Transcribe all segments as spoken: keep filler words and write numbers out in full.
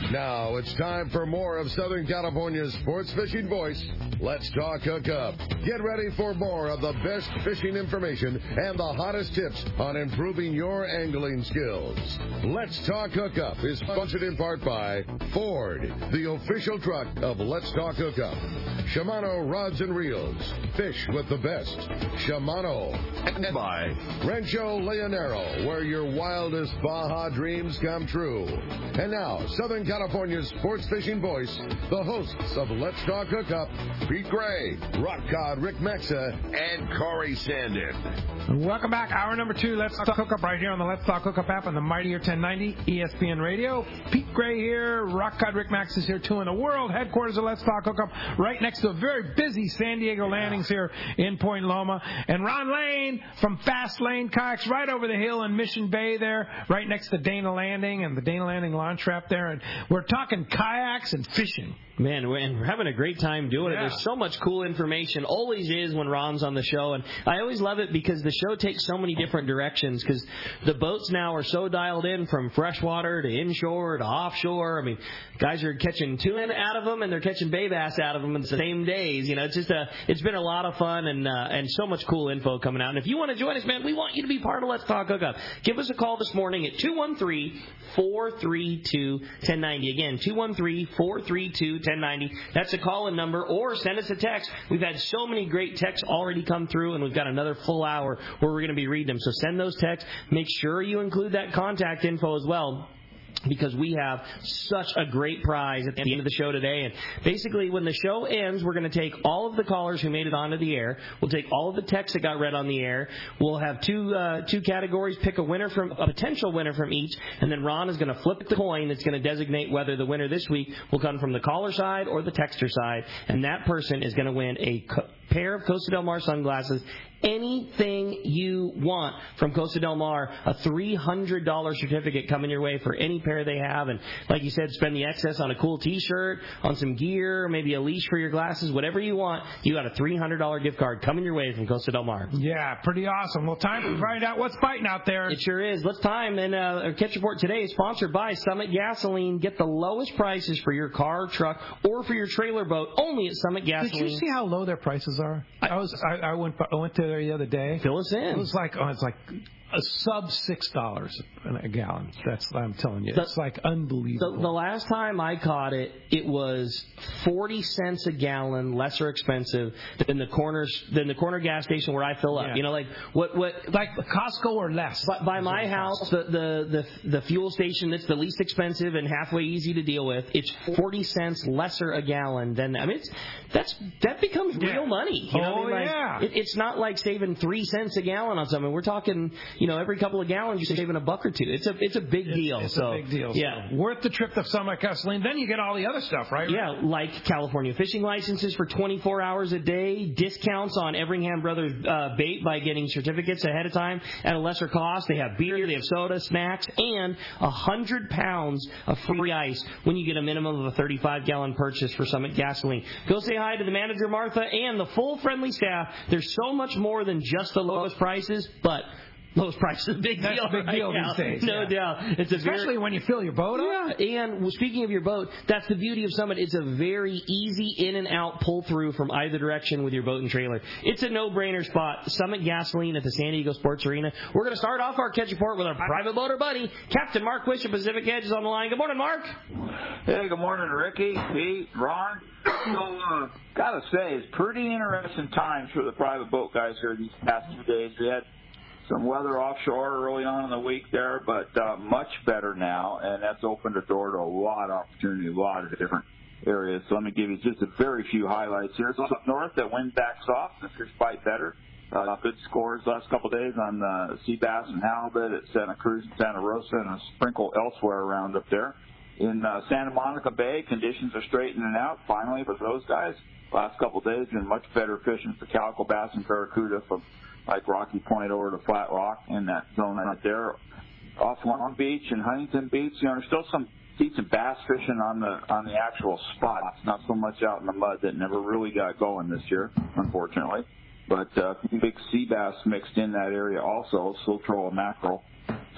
Now it's time for more of Southern California's sports fishing voice. Let's Talk Hookup. Get ready for more of the best fishing information and the hottest tips on improving your angling skills. Let's Talk Hookup is sponsored in part by Ford, the official truck of Let's Talk Hookup. Shimano Rods and Reels. Fish with the best. Shimano. And by Rancho Leonero, where your wildest Baja dreams come true. And now, Southern California's sports fishing voice, the hosts of Let's Talk Hookup, Pete Gray, Rock Cod Rick Maxa, and Corey Sandin. Welcome back. Hour number two, Let's Talk Hookup, right here on the Let's Talk Hookup app on the Mightier ten ninety E S P N Radio. Pete Gray here. Rock Cod Rick Max is here, too, in the world headquarters of Let's Talk Hookup, right next to a very busy San Diego Landings here in Point Loma. And Ron Lane from Fast Lane Kayaks right over the hill in Mission Bay there, right next to Dana Landing and the Dana Landing launch trap there. And we're talking kayaks and fishing. Man, we're having a great time doing yeah. it. There's so much cool information. Always is when Ron's on the show. And I always love it because the show takes so many different directions because the boats now are so dialed in from freshwater to inshore to offshore. I mean, guys are catching tuna out of them and they're catching bay bass out of them in the same days. You know, it's just a, it's been a lot of fun and uh, and so much cool info coming out. And if you want to join us, man, we want you to be part of Let's Talk Hookup. Give us a call this morning at two one three, four three two, one zero nine zero. Again, two one three, four three two, one zero nine zero. That's a call-in number, or send us a text. We've had so many great texts already come through, and we've got another full hour where we're going to be reading them. So send those texts. Make sure you include that contact info as well, because we have such a great prize at the end of the show today. And basically, when the show ends, we're going to take all of the callers who made it onto the air. We'll take all of the texts that got read on the air. We'll have two uh, two categories, pick a winner from a potential winner from each, and then Ron is going to flip the coin that's going to designate whether the winner this week will come from the caller side or the texter side, and that person is going to win a co- pair of Costa Del Mar sunglasses. Anything you want from Costa Del Mar, a three hundred dollars certificate coming your way for any pair they have. And like you said, spend the excess on a cool T-shirt, on some gear, maybe a leash for your glasses, whatever you want. You got a three hundred dollars gift card coming your way from Costa Del Mar. Yeah, pretty awesome. Well, time to find out what's biting out there. It sure is. Let's time. And uh, our Catch Report today is sponsored by Summit Gasoline. Get the lowest prices for your car, truck, or for your trailer boat only at Summit Gasoline. Did you see how low their prices are? I, I was I, I went I went there the other day. Fill us in. It was like oh, it's like a sub six dollars a gallon. That's what I'm telling you. The, it's like unbelievable. The, the last time I caught it, it was forty cents a gallon, lesser expensive than the corners than the corner gas station where I fill up. Yeah. You know, like what what like Costco or less. By, by my house, the, the the the fuel station that's the least expensive and halfway easy to deal with, it's forty cents lesser a gallon than I mean, it's that's that becomes yeah. real money. You know oh what I mean? Like, yeah. It, it's not like saving three cents a gallon on something. We're talking, you know, every couple of gallons you're saving a buck or two. It's a it's a big it's, deal. It's so, a big deal. Yeah, so worth the trip to Summit Gasoline. Then you get all the other stuff, right? Yeah, like California fishing licenses for twenty-four hours a day, discounts on Everingham Brothers uh, bait by getting certificates ahead of time at a lesser cost. They have beer, they have soda, snacks, and one hundred pounds of free ice when you get a minimum of a thirty-five gallon purchase for Summit Gasoline. Go say hi to the manager, Martha, and the full friendly staff. There's so much more than just the lowest prices, but lowest price is a big That's deal. a big right deal now. these days. No yeah. doubt. It's a Especially very, when you fill your boat up. Yeah, and well, speaking of your boat, that's the beauty of Summit. It's a very easy in and out pull through from either direction with your boat and trailer. It's a no-brainer spot. Summit Gasoline at the San Diego Sports Arena. We're going to start off our Catch Report with our private boater buddy, Captain Mark Wish of Pacific Edge is on the line. Good morning, Mark. Hey, good morning, Ricky, Pete, Ron. So, uh, gotta say, it's pretty interesting times for the private boat guys here these past few days. We had some weather offshore early on in the week there, but uh, much better now, and that's opened the door to a lot of opportunity, a lot of different areas. So let me give you just a very few highlights here. So up north, that wind backs off, the fish bite better. Uh, good scores last couple of days on uh, sea bass and halibut at Santa Cruz and Santa Rosa, and a sprinkle elsewhere around up there. In uh, Santa Monica Bay, conditions are straightening out finally for those guys. Last couple of days, been much better fishing for calico bass and barracuda from like Rocky Point over to Flat Rock in that zone right there. Off Long Beach and Huntington Beach, you know, there's still some decent bass fishing on the on the actual spots, not so much out in the mud that never really got going this year, unfortunately. But uh, big sea bass mixed in that area also, Siltrol and mackerel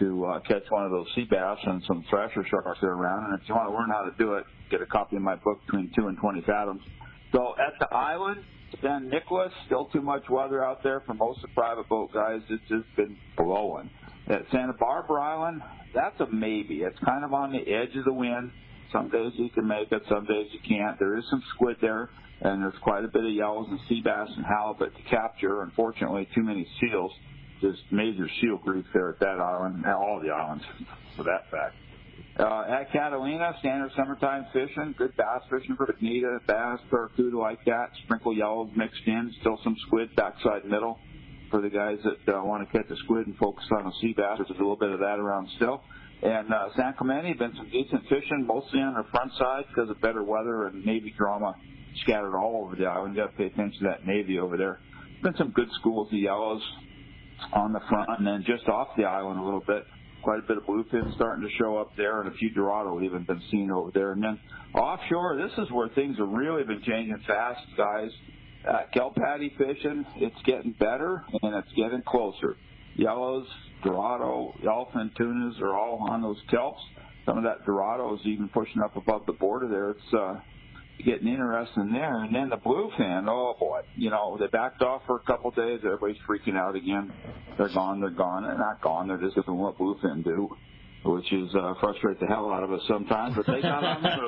to uh, catch one of those sea bass and some thrasher sharks that are around. And if you want to learn how to do it, get a copy of my book, Between two and twenty Fathoms. So at the island, San Nicolas, still too much weather out there for most of the private boat guys. It's just been blowing. At Santa Barbara Island, that's a maybe. It's kind of on the edge of the wind. Some days you can make it, some days you can't. There is some squid there, and there's quite a bit of yellows and sea bass and halibut to capture. Unfortunately, too many seals. Just major seal grief there at that island, and all the islands, for that fact. Uh, at Catalina, standard summertime fishing, good bass fishing for bonita, bass, barracuda like that, sprinkle yellows mixed in, still some squid backside middle for the guys that uh, want to catch a squid and focus on the sea bass. There's a little bit of that around still. And uh, San Clemente, been some decent fishing, mostly on the front side because of better weather and Navy drama scattered all over the island. You got to pay attention to that Navy over there. Been some good schools of yellows on the front, and then just off the island a little bit, quite a bit of bluefin starting to show up there, and a few Dorado even been seen over there. And then offshore, this is where things have really been changing fast, guys. Uh, kelp patty fishing, it's getting better, and it's getting closer. Yellows, Dorado, yellowfin tunas are all on those kelps. Some of that Dorado is even pushing up above the border there. It's uh, getting interesting there. And then the bluefin, oh, boy. You know, they backed off for a couple of days. Everybody's freaking out again. They're gone, they're gone. They're not gone. They're just doing what bluefin do, which is uh, frustrate the hell out of us sometimes. But they got on the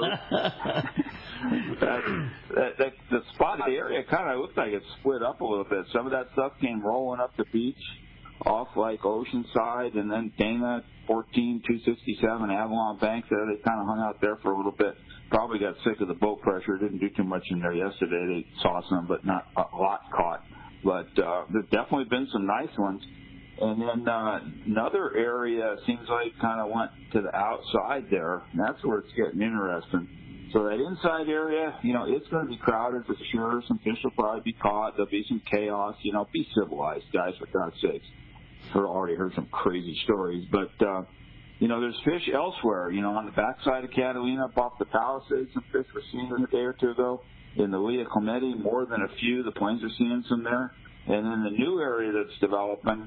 move. that, that, that, the spot, the area kind of looks like it's split up a little bit. Some of that stuff came rolling up the beach off like Oceanside, and then Dana, fourteen, two sixty-seven, Avalon Bank there. They kind of hung out there for a little bit. Probably got sick of the boat pressure. Didn't do too much in there yesterday. They saw some, but not a lot caught. But uh, there's definitely been some nice ones. And then uh, another area seems like kind of went to the outside there, and that's where it's getting interesting. So that inside area, you know, it's going to be crowded for sure. Some fish will probably be caught. There'll be some chaos. You know, be civilized, guys, for God's sakes. I've already heard some crazy stories. But, uh, you know, there's fish elsewhere. You know, on the backside of Catalina, up off the Palisades, some fish were seen a day or two ago. In the Lea Clemente, more than a few. The planes are seeing some there. And then the new area that's developing,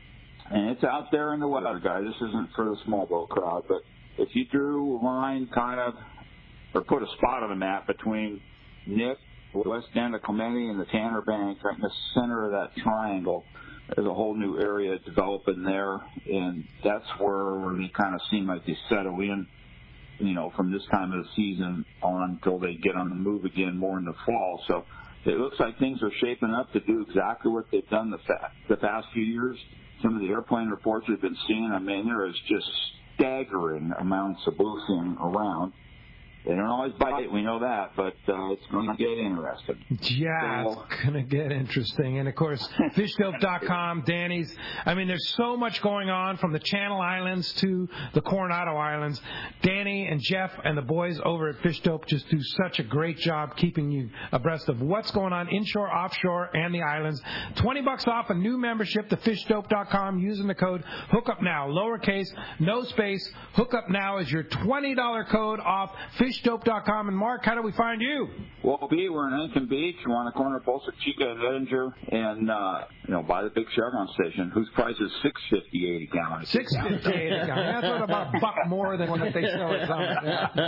and it's out there in the weather, guys. This isn't for the small boat crowd. But if you drew a line kind of, or put a spot on the map between Nick, west end of Clemente, and the Tanner Bank, right in the center of that triangle, there's a whole new area developing there, and that's where they kind of seem like they settle in, you know, from this time of the season on until they get on the move again more in the fall. So it looks like things are shaping up to do exactly what they've done the, fa- the past few years. Some of the airplane reports we've been seeing, I mean, there is just staggering amounts of bluefin around. They don't always bite, we know that, but uh, it's going to get interesting. Yeah, so, it's going to get interesting. And, of course, fish dope dot com, Danny's. I mean, there's so much going on from the Channel Islands to the Coronado Islands. Danny and Jeff and the boys over at Fish Dope just do such a great job keeping you abreast of what's going on inshore, offshore, and the islands. twenty bucks off a new membership to fish dope dot com using the code HOOKUPNOW, lowercase, no space. HOOKUPNOW is your twenty dollars code off fish dope dot com. And Mark, how do we find you? Well, B, we're in Lincoln Beach. We're on the corner of Bolsa Chica and Edinger, and uh, you know, by the big Chevron station, whose price is six fifty-eight a gallon. Six fifty-eight a gallon. That's what, about a buck more than what they sell it on.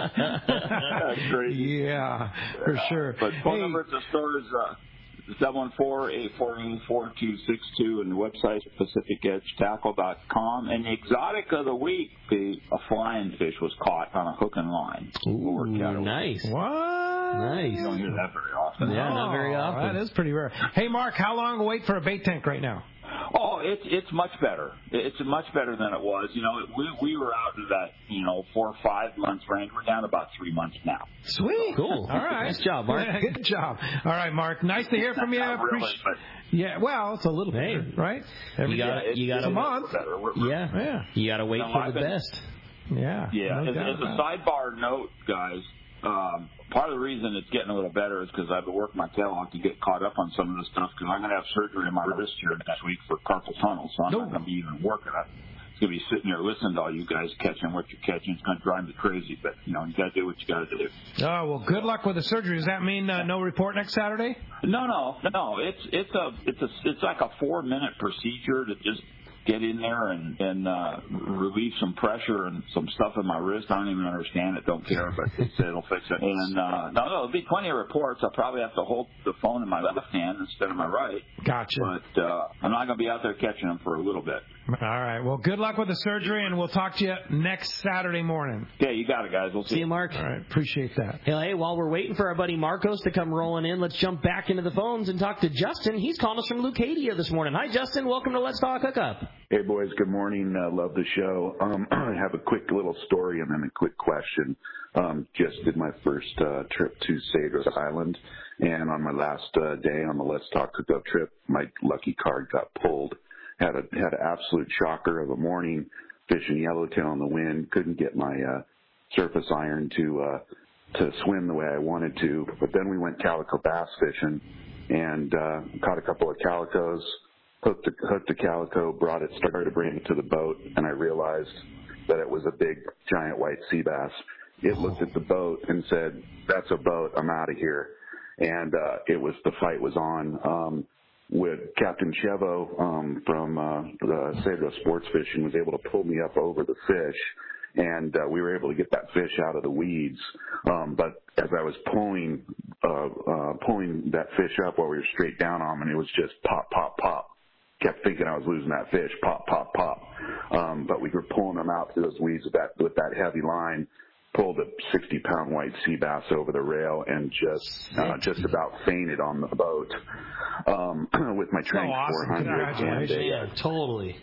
That's crazy. Yeah, for sure. But phone hey. number at the store is uh, seven one four, eight four eight, four two six two, and the website is pacific edge tackle dot com. And the exotic of the week, the, a flying fish was caught on a hook and line. Ooh, nice. What? Nice. You don't hear that very often. Yeah, oh, not very often. That is pretty rare. Hey, Mark, how long to wait for a bait tank right now? Oh, it's it's much better. It's much better than it was. You know, we we were out in that, you know, four or five months range. We're down to about three months now. Sweet. Cool. All right. Nice job, Mark. Yeah, good job. All right, Mark. Nice to hear from you. Not really, Appreciate- but yeah, well, it's a little Hey. bit, right? Every You got it's, you got it's a month. Better. We're, we're, Yeah. Yeah. You got to wait No, for I've the been- best. Yeah. Yeah. No as, doubt as a about it. sidebar note, guys, um, part of the reason it's getting a little better is because I've been working my tail off to get caught up on some of this stuff because I'm going to have surgery in my wrist here next week for carpal tunnel, so I'm No. not going to be even working it. It's going to be sitting there listening to all you guys catching what you're catching. It's going to drive me crazy, but, you know, you got to do what you got to do. Oh, well, good luck with the surgery. Does that mean uh, no report next Saturday? No, no, no. It's it's a it's a it's like a four minute procedure to just get in there and, and uh, relieve some pressure and some stuff in my wrist. I don't even understand it, don't care, but they said it'll fix it. And uh, no, no, there'll be plenty of reports. I'll probably have to hold the phone in my left hand instead of my right. Gotcha. But uh, I'm not going to be out there catching them for a little bit. All right. Well, good luck with the surgery, and we'll talk to you next Saturday morning. Okay, you got it, guys. We'll see, see you, Mark. All right. Appreciate that. Hey, hey, while we're waiting for our buddy Marcos to come rolling in, let's jump back into the phones and talk to Justin. He's calling us from Leucadia this morning. Hi, Justin. Welcome to Let's Talk Hookup. Hey, boys. Good morning. Uh, love the show. Um, I have a quick little story and then a quick question. Um, just did my first uh, trip to Cedros Island, and on my last uh, day on the Let's Talk Hookup trip, my lucky card got pulled. Had a had an absolute shocker of a morning, fishing yellowtail in the wind. Couldn't get my uh, surface iron to uh, to swim the way I wanted to. But then we went calico bass fishing, and uh, caught a couple of calicos. Hooked a, hooked a calico, brought it, started to bring it to the boat, and I realized that it was a big, giant white sea bass. It looked at the boat and said, "That's a boat. I'm out of here." And uh, it was the fight was on. Um, with Captain Chevo um, from uh, the Cedros Sports Fishing was able to pull me up over the fish, and uh, we were able to get that fish out of the weeds. Um, but as I was pulling uh, uh, pulling that fish up while we were straight down on him, and it was just pop, pop, pop. Kept thinking I was losing that fish, pop, pop, pop. Um, but we were pulling them out through those weeds with that with that heavy line. Pulled a sixty-pound white sea bass over the rail and just uh, just about fainted on the boat um, with my Trank oh, awesome. four hundred. Congratulations. And a, Yeah, totally.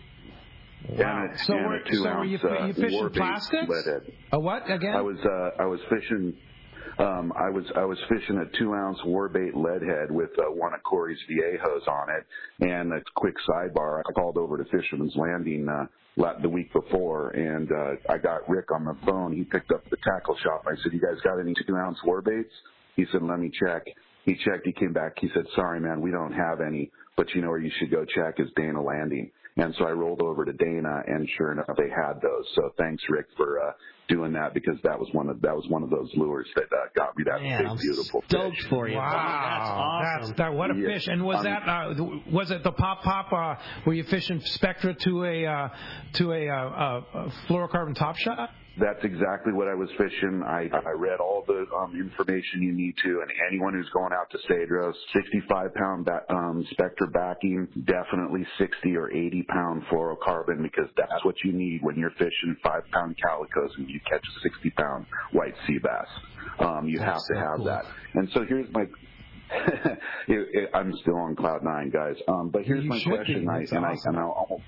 Wow. And a, so and were, a two so ounce, were you, uh, you fishing warbait plastics? leadhead. A what again? I was uh, I was fishing. Um, I was I was fishing a two ounce warbait leadhead with uh, one of Corey's Viejos on it. And a quick sidebar: I called over to Fisherman's Landing uh, the week before, and uh, I got Rick on the phone. He picked up the tackle shop. I said, "You guys got any two ounce warbaits?" He said, "Let me check." He checked. He came back. He said, "Sorry, man, we don't have any. But you know where you should go check is Dana Landing." And so I rolled over to Dana, and sure enough, they had those. So thanks, Rick, for uh, doing that, because that was one of that was one of those lures that uh, got me that Man, big, I'm beautiful stoked fish. for you. Wow, That's awesome. That's, that, what a Yeah. fish! And was Um, that uh, was it the pop pop? Uh, were you fishing Spectra to a uh, to a, uh, a fluorocarbon top shot? That's exactly what I was fishing. I, I read all the um, information you need to, and anyone who's going out to Cedros, sixty-five pound ba- um, Spectra backing, definitely sixty or eighty pound fluorocarbon, because that's what you need when you're fishing five pound calicos and you catch a sixty pound white sea bass. Um, you That's have to so have cool. that. And so here's my. it, it, I'm still on cloud nine, guys. Um, but here's You my should question, be. I, That's and I awesome. and I'll almost.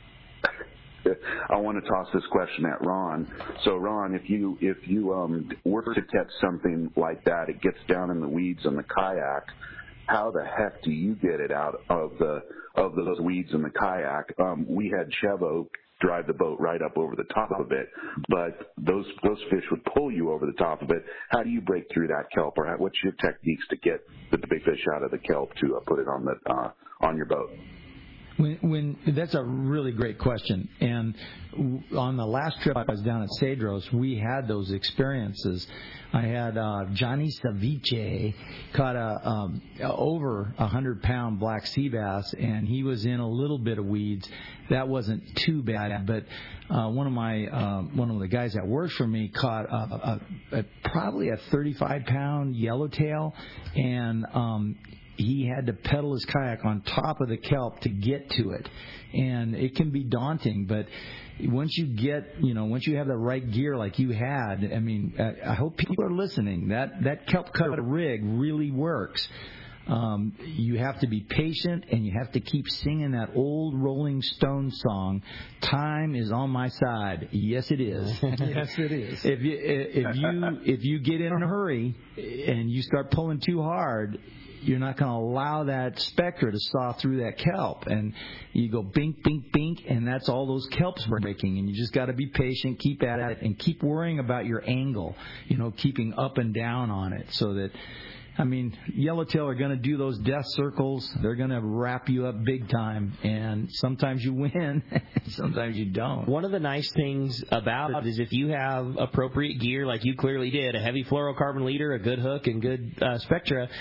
I want to toss this question at Ron. So, Ron, if you if you um, were to catch something like that, it gets down in the weeds in the kayak. How the heck do you get it out of the of those weeds in the kayak? Um, we had Chevo drive the boat right up over the top of it, but those those fish would pull you over the top of it. How do you break through that kelp, or how, what's your techniques to get the big fish out of the kelp to uh, put it on the uh, on your boat? When, when that's a really great question, and on the last trip I was down at Cedros, we had those experiences. I had uh, Johnny Saviche caught a um, over a hundred pound black sea bass, and he was in a little bit of weeds. That wasn't too bad, but uh, one of my uh, one of the guys that worked for me caught a, a, a, probably a thirty-five pound yellowtail, and um, he had to pedal his kayak on top of the kelp to get to it. And it can be daunting, but once you get, you know, once you have the right gear like you had, I mean, I hope people are listening. That, that kelp cut rig really works. Um, you have to be patient, and you have to keep singing that old Rolling Stone song, "Time is on my side." Yes, it is. Yes, it is. If you if you if you get in a hurry and you start pulling too hard, you're not going to allow that Spectra to saw through that kelp, and you go bink, bink, bink, and that's all those kelps breaking. And you just got to be patient, keep at it, and keep worrying about your angle. You know, keeping up and down on it, so that. I mean, yellowtail are going to do those death circles. They're going to wrap you up big time, and sometimes you win, sometimes you don't. One of the nice things about it is if you have appropriate gear, like you clearly did, a heavy fluorocarbon leader, a good hook, and good uh, Spectra,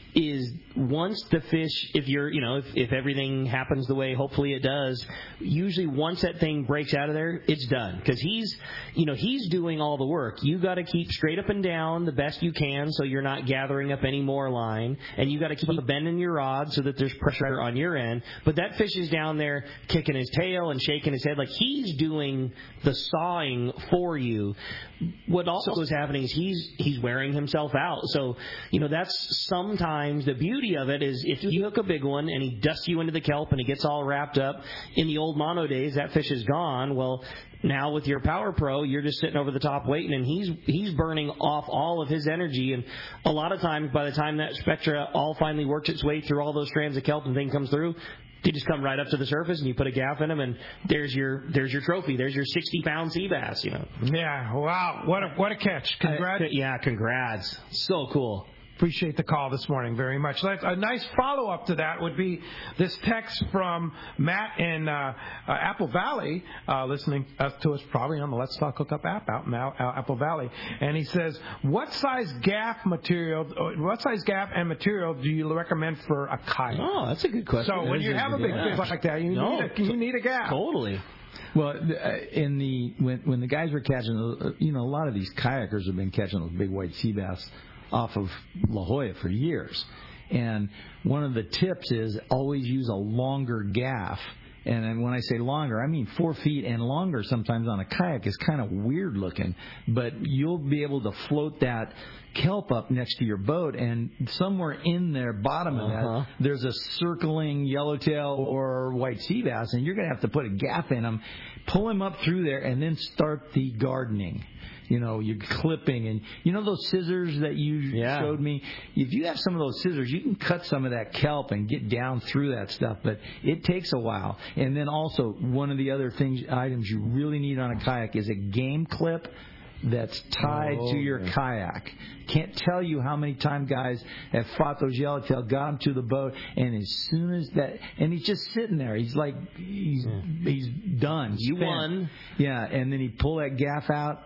is once the fish, if you're, you know, if, if everything happens the way hopefully it does, usually once that thing breaks out of there, it's done. Because he's, you know, he's doing all the work. You got to keep straight up and down the best you can so you're not gathering up any more line. And you got to keep bending your rod so that there's pressure on your end. But that fish is down there kicking his tail and shaking his head like he's doing the sawing for you. What also is happening is he's he's wearing himself out. So, you know, that's sometimes the beauty of it is if you hook a big one and he dusts you into the kelp and he gets all wrapped up. In the old mono days, that fish is gone. Well, now with your Power Pro, you're just sitting over the top waiting, and he's he's burning off all of his energy. And a lot of times, by the time that Spectra all finally works its way through all those strands of kelp and thing comes through, they just come right up to the surface, and you put a gaff in them, and there's your there's your trophy. There's your sixty pound sea bass. You know. Yeah. Wow. What a what a catch. Congrats. Uh, yeah. Congrats. So cool. Appreciate the call this morning very much. A nice follow-up to that would be this text from Matt in uh, uh, Apple Valley, uh, listening uh, to us probably on the Let's Talk Hookup app out in uh, Apple Valley. And he says, what size gaff material, what size gaff and material do you recommend for a kayak? Oh, that's a good question. So when you have a big fish like that, you, no, need, a, you need a gaff. Totally. Well, in the when when the guys were catching, you know, a lot of these kayakers have been catching those big white sea bass off of La Jolla for years. And one of the tips is always use a longer gaff. And then when I say longer, I mean four feet and longer sometimes on a kayak is kind of weird looking. But you'll be able to float that kelp up next to your boat, and somewhere in their bottom of uh-huh. that, there's a circling yellowtail or white sea bass, and you're going to have to put a gaff in them, pull them up through there, and then start the gardening. You know, you're clipping, and you know those scissors that you yeah. showed me? If you have some of those scissors, you can cut some of that kelp and get down through that stuff, but it takes a while. And then also, one of the other things, items you really need on a kayak is a game clip that's tied oh, to your yeah. kayak. Can't tell you how many times guys have fought those yellowtail, got them to the boat, and as soon as that, and he's just sitting there. He's like, he's yeah. he's done. You spent. won. Yeah, and then he pull that gaff out.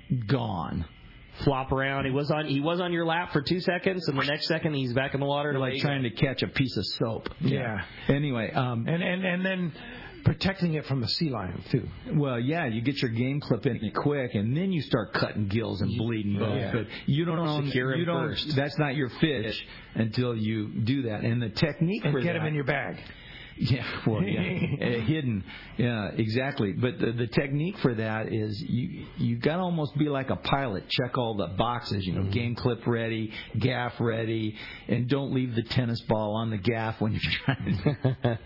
Gone. Flop around. He was on. He was on your lap for two seconds, and the next second he's back in the water. You're like trying to catch a piece of soap. Yeah. yeah. Anyway, um, and and and then protecting it from the sea lion too. Well, yeah, you get your game clip in it quick, and then you start cutting gills and bleeding bones. Yeah. But you don't own. Secure You don't. first. That's not your fish until you do that. And the technique and for get that, them in your bag. Yeah, well, yeah, uh, hidden. Yeah, exactly. But the, the technique for that is you you got to almost be like a pilot. Check all the boxes. You know, mm-hmm. game clip ready, gaff ready, and don't leave the tennis ball on the gaff when you're trying to.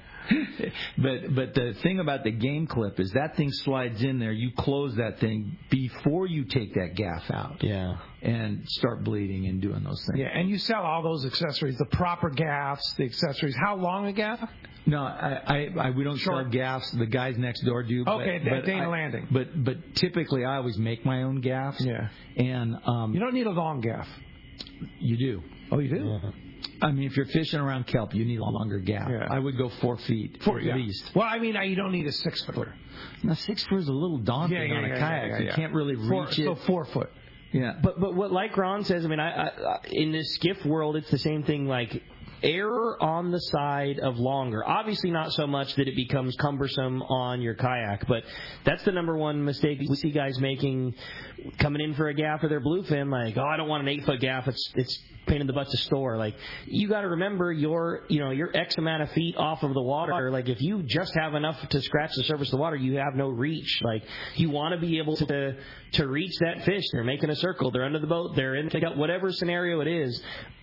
But but the thing about the game clip is that thing slides in there. You close that thing before you take that gaff out. Yeah. And start bleeding and doing those things. Yeah, and you sell all those accessories, the proper gaffs, the accessories. How long a gaff? No, I, I, I we don't Short. sell gaffs. The guys next door do. Okay, but, but Dana I, Landing. But but typically I always make my own gaffs. Yeah. And um, you don't need a long gaff. You do. Oh, you do. Yeah. I mean, if you're fishing around kelp, you need a longer gaff. Yeah. I would go four feet four, at yeah. least. Well, I mean, you don't need a six footer. Now, six foot is a little daunting yeah, yeah, on a yeah, kayak. Yeah, yeah, you yeah. can't really reach four, it. So four foot. Yeah. But but what like Ron says, I mean, I, I in this skiff world, it's the same thing. Like, error on the side of longer. Obviously not so much that it becomes cumbersome on your kayak, but that's the number one mistake we see guys making coming in for a gaff or their bluefin. Like, oh, I don't want an eight foot gaff. It's it's pain in the butt to store. Like, you got to remember your you know your X amount of feet off of the water. Like, if you just have enough to scratch the surface of the water, you have no reach. Like, you want to be able to to reach that fish. They're making a circle. They're under the boat. They're in the whatever scenario it is.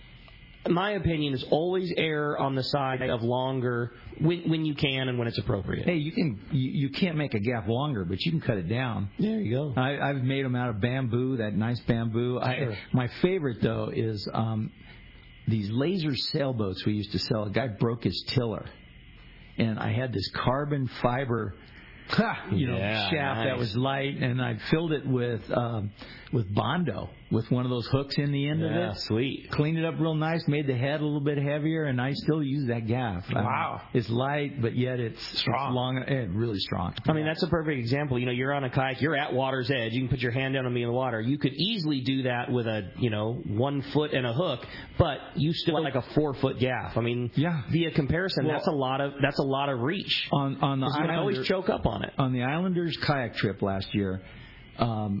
My opinion is always err on the side of longer when, when you can and when it's appropriate. Hey, you can you, you can't make a gaff longer, but you can cut it down. There you go. I, I've made them out of bamboo, that nice bamboo. Sure. I, my favorite though is um, these laser sailboats we used to sell. A guy broke his tiller, and I had this carbon fiber. you know, yeah, shaft nice. that was light, and I filled it with um, with Bondo. with one of those hooks in the end yeah, of it. Sweet. Cleaned it up real nice, made the head a little bit heavier, and I still use that gaff. Wow. Um, it's light, but yet it's strong. It's long, eh, really strong. I mean, that's a perfect example. You know, you're on a kayak, you're at water's edge. You can put your hand down on me in the water. You could easily do that with a, you know, one foot and a hook, but you still have like a four foot gaff. I mean, yeah. via comparison, well, that's a lot of that's a lot of reach. On on the I always choke up on it. On the Islanders kayak trip last year, um,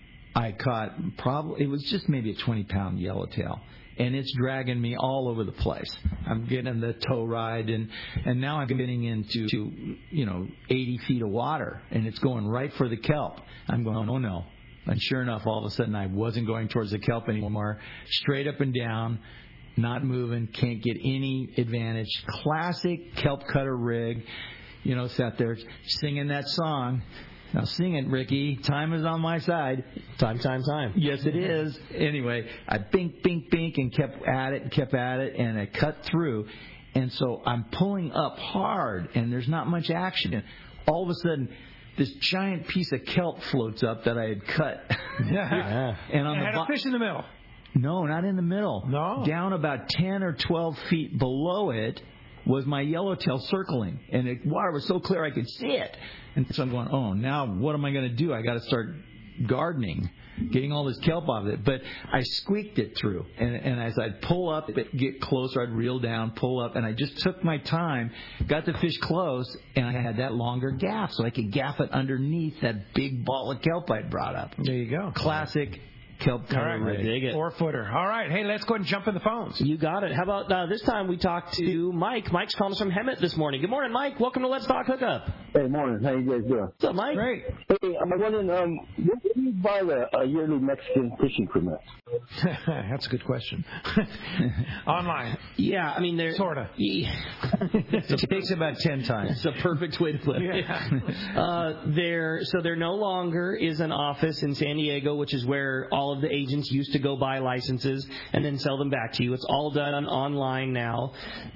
I caught probably, it was just maybe a twenty pound yellowtail, and it's dragging me all over the place. I'm getting the tow ride, and, and now I'm getting into, to, you know, eighty feet of water, and it's going right for the kelp. I'm going, oh no. And sure enough, all of a sudden I wasn't going towards the kelp anymore, straight up and down, not moving, can't get any advantage. Classic kelp cutter rig, you know, sat there singing that song. Now sing it, Ricky. Time is on my side. Time, time, time. Yes, it is. Anyway, I bink, bink, bink, and kept at it and kept at it, and I cut through. And so I'm pulling up hard, and there's not much action. All of a sudden, this giant piece of kelp floats up that I had cut. Yeah. And on it the had bo- a fish in the middle. No, not in the middle. No. Down about ten or twelve feet below it was my yellowtail circling, and the water was so clear I could see it. And so I'm going, oh, now what am I going to do? I got to start gardening, getting all this kelp off of it. But I squeaked it through, and, and as I'd pull up, get closer, I'd reel down, pull up, and I just took my time, got the fish close, and I had that longer gaff, so I could gaff it underneath that big ball of kelp I'd brought up. There you go. Classic kelp cutter rig. I dig it. Four footer. All right. Hey, let's go ahead and jump in the phones. You got it. How about uh, this time we talked to Mike. Mike's calling us from Hemet this morning. Good morning, Mike. Welcome to Let's Talk Hookup. Hey, morning. How you guys doing? What's up, Mike? Great. Hey, I'm wondering, um, where do you buy a, a yearly Mexican fishing permit? That's a good question. Online. Yeah, I mean, they're Sort of. Yeah. It takes about ten times. It's a perfect way to put it. Yeah. Uh, there, so there no longer is an office in San Diego, which is where all of the agents used to go buy licenses and then sell them back to you. It's all done online now,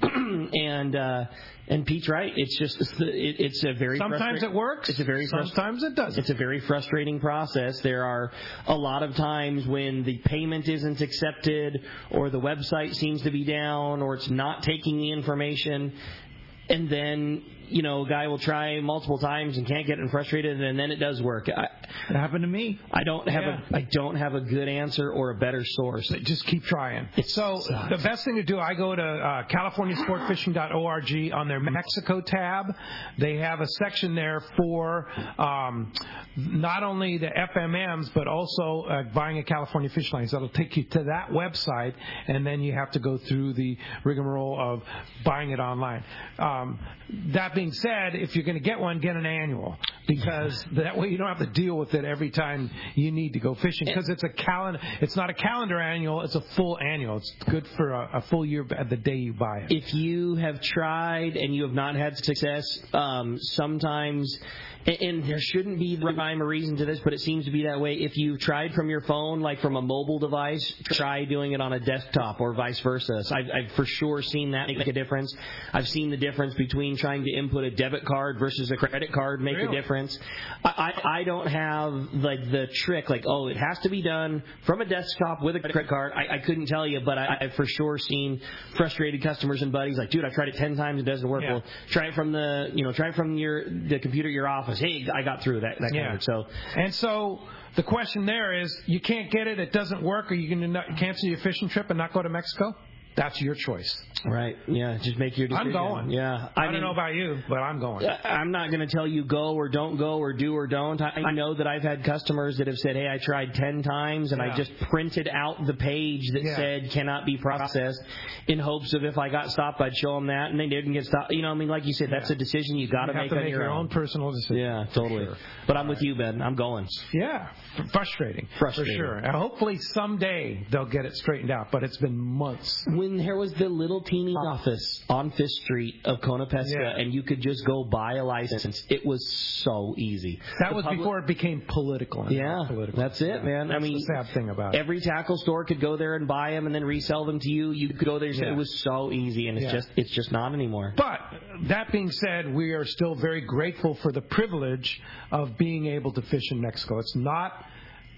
and uh, and Pete's right. It's just it's, the, it, it's a very sometimes it works. It's a very sometimes it doesn't. It's a very frustrating process. There are a lot of times when the payment isn't accepted, or the website seems to be down, or it's not taking the information. And then, you know, a guy will try multiple times and can't get it and frustrated, and then it does work. I, it happened to me. I don't have yeah. a I don't have a good answer or a better source. Just keep trying. It so sucks. The best thing to do, I go to uh, California Sport Fishing dot org on their Mexico tab. They have a section there for um, not only the F M Ms but also uh, buying a California fish line. So it'll take you to that website, and then you have to go through the rigmarole of buying it online. Um, that being said, if you're going to get one, get an annual, because that way you don't have to deal with it every time you need to go fishing, because it's a calendar. It's not a calendar annual; it's a full annual. It's good for a, a full year at the day you buy it. If you have tried and you have not had success, um, sometimes. And there shouldn't be rhyme or reason to this, but it seems to be that way. If you've tried from your phone, like from a mobile device, try doing it on a desktop or vice versa. So I've, I've for sure seen that make a difference. I've seen the difference between trying to input a debit card versus a credit card make really? a difference. I, I, I don't have like the trick, like, oh, it has to be done from a desktop with a credit card. I, I couldn't tell you, but I, I've for sure seen frustrated customers and buddies like, dude, I've tried it ten times, it doesn't work. Yeah. Well, try it from the, you know, try it from your the computer at your office. Hey, I got through that. that yeah. kind of, so and so the question there is, you can't get it, it doesn't work, or you can cancel your fishing trip and not go to Mexico? That's your choice. Right. Yeah. Just make your decision. I'm going. Yeah. I, I don't mean, know about you, but I'm going. I'm not going to tell you go or don't go or do or don't. I, I know that I've had customers that have said, hey, I tried ten times and yeah. I just printed out the page that yeah. said cannot be processed in hopes of if I got stopped, I'd show them that, and they didn't get stopped. You know, I mean, like you said, that's yeah. a decision you got you to make to on make your, your own. own personal decision. Yeah, totally. Sure. But I'm with you, Ben. I'm going. Yeah. Frustrating. Frustrating. For sure. And hopefully someday they'll get it straightened out, but it's been months. When there was the little teeny office on Fifth Street of Kona Pesca, yeah. and you could just go buy a license, it was so easy. That the was public, before it became political. Yeah, political. that's it, yeah. man. That's I mean, the sad thing about it. Every tackle store could go there and buy them and then resell them to you. You could go there. And yeah. It was so easy, and it's yeah. just it's just not anymore. But that being said, we are still very grateful for the privilege of being able to fish in Mexico. It's not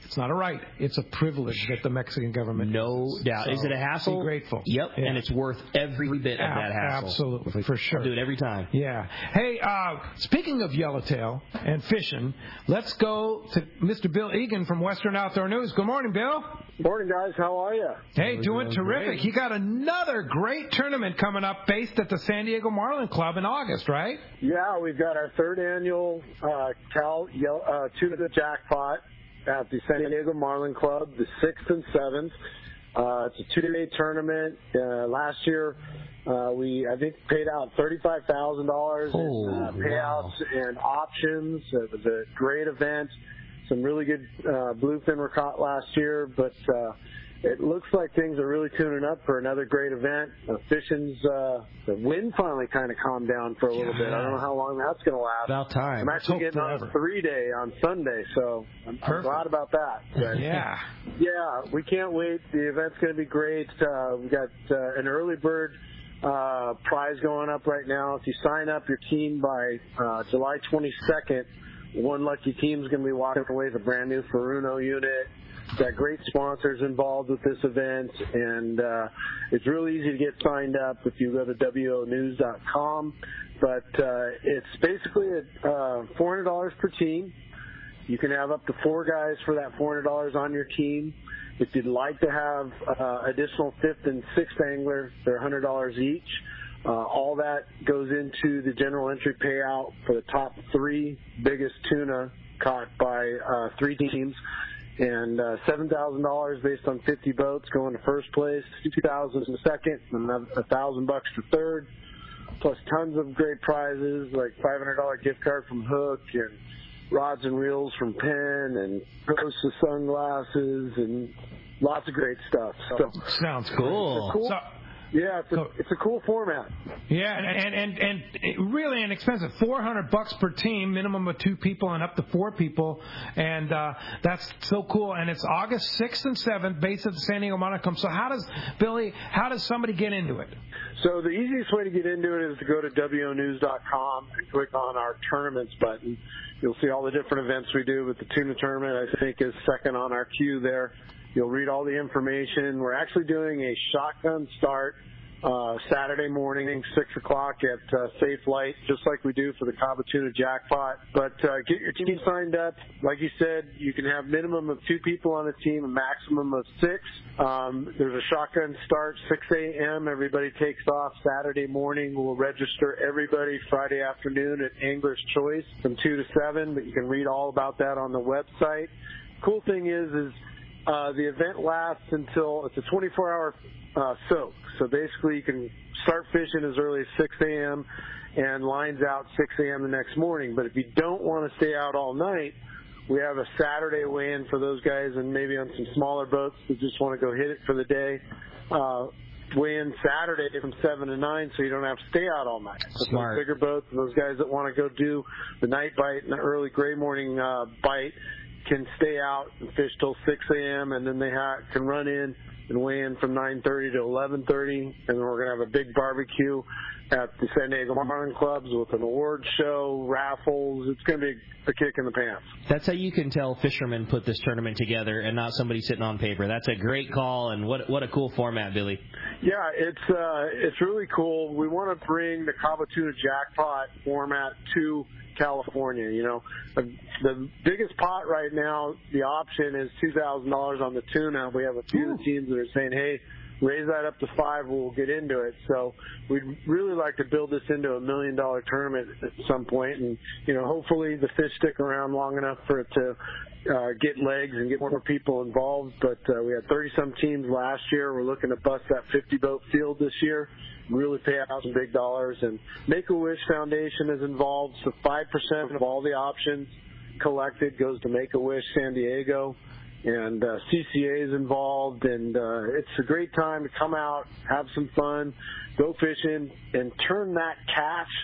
It's not a right. It's a privilege that the Mexican government No uses. doubt. So Is it a hassle? Be grateful. Yep, Yeah. and it's worth every bit of that hassle. Absolutely, for sure. I'll do it every time. Yeah. Hey, uh, speaking of yellowtail and fishing, let's go to Mister Bill Egan from Western Outdoor News. Good morning, Bill. Morning, guys. How are you? Hey, doing terrific. You got another great tournament coming up based at the San Diego Marlin Club in August, right? Yeah, we've got our third annual uh, Cal Yell- uh, Tuna Jackpot at the San Diego Marlin Club, the sixth and seventh. Uh, it's a two-day tournament. Uh, last year, uh, we I think paid out thirty-five thousand dollars oh, in uh, payouts wow. and options. It was a great event. Some really good uh, bluefin were caught last year, but uh, it looks like things are really tuning up for another great event. Uh, fishing's, uh, the wind finally kind of calmed down for a little yeah. bit. I don't know how long that's going to last. About time. I'm actually getting on a three-day on Sunday, so I'm, I'm glad about that. But, yeah. Yeah, we can't wait. The event's going to be great. Uh, we've got uh, an early bird uh, prize going up right now. If you sign up your team by uh, July twenty-second, one lucky team is going to be walking away with a brand new Furuno unit. Got great sponsors involved with this event, and uh, it's really easy to get signed up if you go to W O news dot com. But uh, it's basically a, uh, four hundred dollars per team. You can have up to four guys for that four hundred dollars on your team. If you'd like to have uh, additional fifth and sixth angler, they're one hundred dollars each. Uh, all that goes into the general entry payout for the top three biggest tuna caught by uh, three teams. And uh, seven thousand dollars based on fifty boats going to first place, two thousand dollars in second, and one thousand bucks for third, plus tons of great prizes like five hundred dollars gift card from Hook and rods and reels from Penn and Costa sunglasses and lots of great stuff. So sounds cool. cool so, Yeah, it's a, it's a cool format. Yeah, and and and, and really inexpensive. Four hundred bucks per team, minimum of two people and up to four people, and uh, that's so cool. And it's August sixth and seventh, based at the San Diego Marlin Club. So how does Billy? How does somebody get into it? So the easiest way to get into it is to go to W O news dot com and click on our tournaments button. You'll see all the different events we do. With the tuna tournament, I think, is second on our queue there. You'll read all the information. We're actually doing a shotgun start uh, Saturday morning, six o'clock at uh, Safe Light, just like we do for the Cabo Tuna Jackpot. But uh, get your team signed up. Like you said, you can have minimum of two people on a team, a maximum of six. Um, there's a shotgun start, six a.m. Everybody takes off Saturday morning. We'll register everybody Friday afternoon at Angler's Choice from two to seven, but you can read all about that on the website. Cool thing is, is Uh, the event lasts until, it's a twenty-four hour uh, soak. So basically you can start fishing as early as six a.m. and lines out six a.m. the next morning. But if you don't want to stay out all night, we have a Saturday weigh-in for those guys and maybe on some smaller boats that just want to go hit it for the day. Uh, weigh-in Saturday from seven to nine so you don't have to stay out all night. So those bigger boats and those guys that want to go do the night bite and the early gray morning uh, bite can stay out and fish till six a.m. and then they ha- can run in and weigh in from nine thirty to eleven thirty, and then we're going to have a big barbecue at the San Diego Marlin Clubs with an award show, raffles. It's going to be a kick in the pants. That's how you can tell fishermen put this tournament together and not somebody sitting on paper. That's a great call, and what what a cool format, Billy. Yeah, it's uh, it's really cool. We want to bring the Cabo Tuna Jackpot format to California. You know, the, the biggest pot right now, the option is two thousand dollars on the tuna. We have a few Ooh. teams that are saying, hey, raise that up to five, we'll get into it. So we'd really like to build this into a million dollar tournament at some point, and you know, hopefully the fish stick around long enough for it to uh, get legs and get more people involved. But uh, we had thirty some teams last year. We're looking to bust that fifty boat field this year, really pay out some big dollars. And Make-A-Wish Foundation is involved, so five percent of all the options collected goes to Make-A-Wish San Diego. And uh, C C A is involved, and uh, it's a great time to come out, have some fun, go fishing, and turn that catch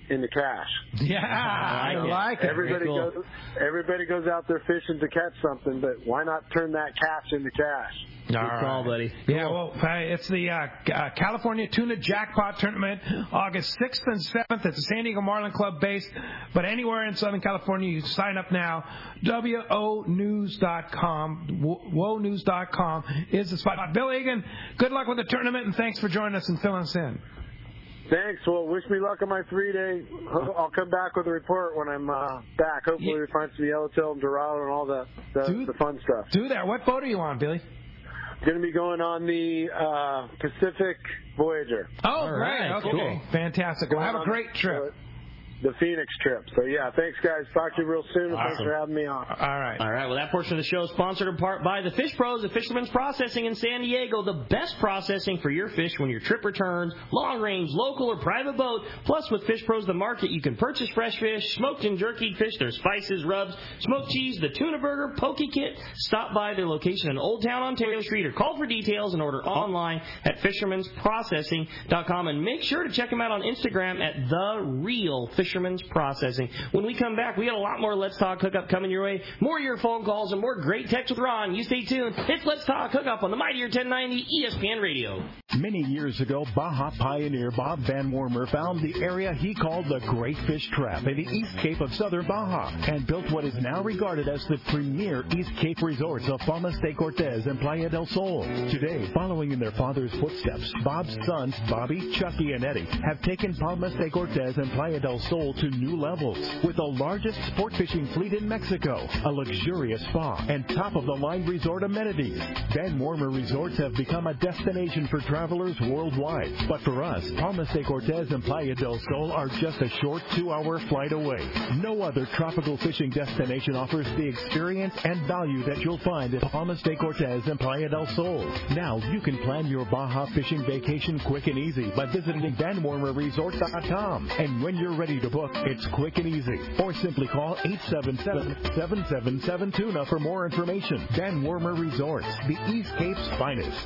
into cash. Yeah, I like, like it. Everybody cool. goes, everybody goes out there fishing to catch something, but why not turn that cash into cash? Good All call, right. buddy. Yeah, well, it's the uh, uh, California Tuna Jackpot Tournament, August sixth and seventh at the San Diego Marlin Club base. But anywhere in Southern California, you sign up now. W O news dot com, wo news dot com is the spot. Bill Egan, good luck with the tournament, and thanks for joining us and filling us in. Thanks. Well, wish me luck on my three-day. I'll come back with a report when I'm uh, back. Hopefully yeah. we find some yellowtail and dorado and all the, the, do, the fun stuff. Do that. What boat are you on, Billy? Going to be going on the uh, Pacific Voyager. Oh, great. Okay. Cool. Fantastic. Well, have a great trip. The Phoenix trip. So, yeah, thanks, guys. Talk to you real soon, and awesome. thanks for having me on. All right. All right. Well, that portion of the show is sponsored in part by the Fish Pros of Fisherman's Processing in San Diego, the best processing for your fish when your trip returns, long-range, local, or private boat. Plus, with Fish Pros, the market, you can purchase fresh fish, smoked and jerkied fish, their spices, rubs, smoked cheese, the tuna burger, poke kit. Stop by their location in Old Town Ontario Street or call for details and order online at fishermans processing dot com. And make sure to check them out on Instagram at The Real Fisherman's Processing. When we come back, we got a lot more Let's Talk Hookup coming your way. More of your phone calls and more great text with Ron. You stay tuned. It's Let's Talk Hookup on the Mightier ten ninety E S P N Radio. Many years ago, Baja pioneer Bob Van Wormer found the area he called the Great Fish Trap in the East Cape of southern Baja and built what is now regarded as the premier East Cape resorts of Palmas de Cortez and Playa del Sol. Today, following in their father's footsteps, Bob's sons, Bobby, Chucky, and Eddie, have taken Palmas de Cortez and Playa del Sol to new levels with the largest sport fishing fleet in Mexico, a luxurious spa, and top-of-the-line resort amenities. Van Wormer Resorts have become a destination for travelers worldwide. But for us, Palmas de Cortez and Playa del Sol are just a short two-hour flight away. No other tropical fishing destination offers the experience and value that you'll find at Palmas de Cortez and Playa del Sol. Now you can plan your Baja fishing vacation quick and easy by visiting van wormer resort dot com. And when you're ready to book, it's quick and easy. Or simply call eight seven seven, seven seven seven, TUNA for more information. Van Wormer Resorts, the East Cape's finest.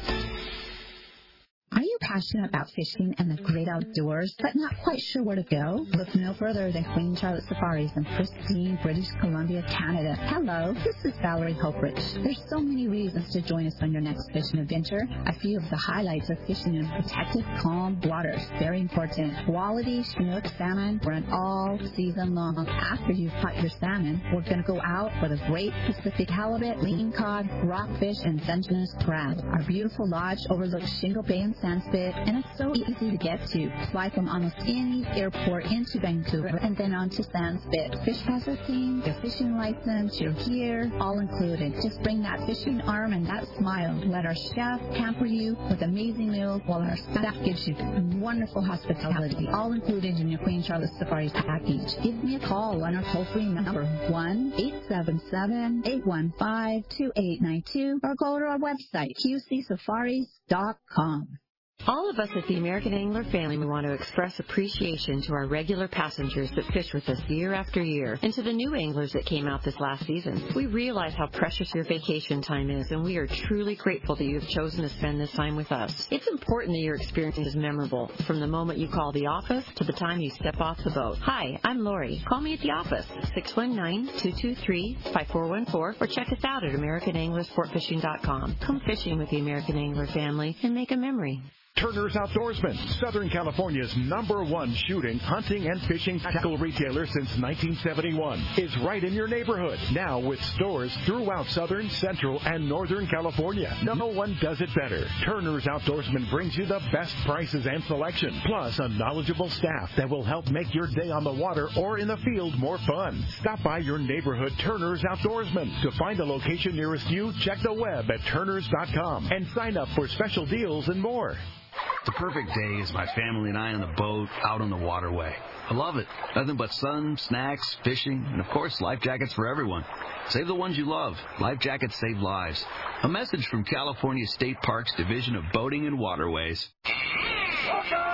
Are you passionate about fishing and the great outdoors, but not quite sure where to go? Look no further than Queen Charlotte Safaris in pristine British Columbia, Canada. Hello, this is Valerie Hoprich. There's so many reasons to join us on your next fishing adventure. A few of the highlights are fishing in protected, calm waters. Very important. Quality Chinook salmon run all season long. After you've caught your salmon, we're going to go out for the great Pacific halibut, lean cod, rockfish, and Dungeness crab. Our beautiful lodge overlooks Shingle Bay and Sandspit, and it's so easy to get to. Fly from almost any airport into Vancouver and then on to Sandspit. Fish processing, your fishing license, your gear, all included. Just bring that fishing arm and that smile. Let our chef pamper you with amazing meals while our staff gives you wonderful hospitality, all included in your Queen Charlotte Safaris package. Give me a call on our toll-free number, one eight seven seven, eight one five, two eight nine two, or go to our website, q c safaris dot com. All of us at the American Angler family want to express appreciation to our regular passengers that fish with us year after year, and to the new anglers that came out this last season. We realize how precious your vacation time is, and we are truly grateful that you have chosen to spend this time with us. It's important that your experience is memorable, from the moment you call the office to the time you step off the boat. Hi, I'm Lori. Call me at the office, six one nine, two two three, five four one four, or check us out at american angler sport fishing dot com. Come fishing with the American Angler family and make a memory. Turner's Outdoorsman, Southern California's number one shooting, hunting, and fishing tackle retailer since nineteen seventy-one, is right in your neighborhood. Now with stores throughout Southern, Central, and Northern California. No one does it better. Turner's Outdoorsman brings you the best prices and selection, plus a knowledgeable staff that will help make your day on the water or in the field more fun. Stop by your neighborhood Turner's Outdoorsman. To find a location nearest you, check the web at turners dot com and sign up for special deals and more. The perfect day is my family and I on the boat out on the waterway. I love it. Nothing but sun, snacks, fishing, and of course life jackets for everyone. Save the ones you love. Life jackets save lives. A message from California State Parks Division of Boating and Waterways. Hook up!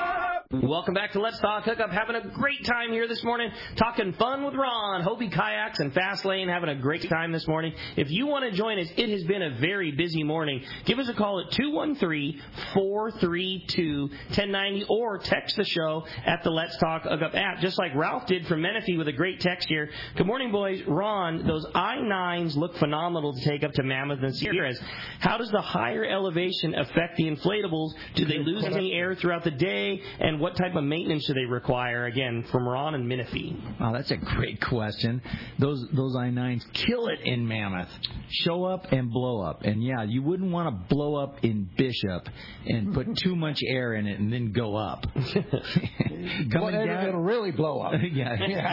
Welcome back to Let's Talk Hookup. Having a great time here this morning, talking fun with Ron, Hobie Kayaks and Fastlane, having a great time this morning. If you want to join us, it has been a very busy morning. Give us a call at two one three, four three two, one zero nine zero or text the show at the Let's Talk Hookup app, just like Ralph did from Menifee with a great text here. Good morning, boys. Ron, those I nines look phenomenal to take up to Mammoth and Sierras. How does the higher elevation affect the inflatables? Do they lose any air throughout the day? And what type of maintenance do they require? Again, from Ron and Menifee. Oh, that's a great question. Those those I nines kill it in Mammoth. Show up and blow up. And, yeah, you wouldn't want to blow up in Bishop and put too much air in it and then go up. Coming well, down, it'll really blow up. yeah,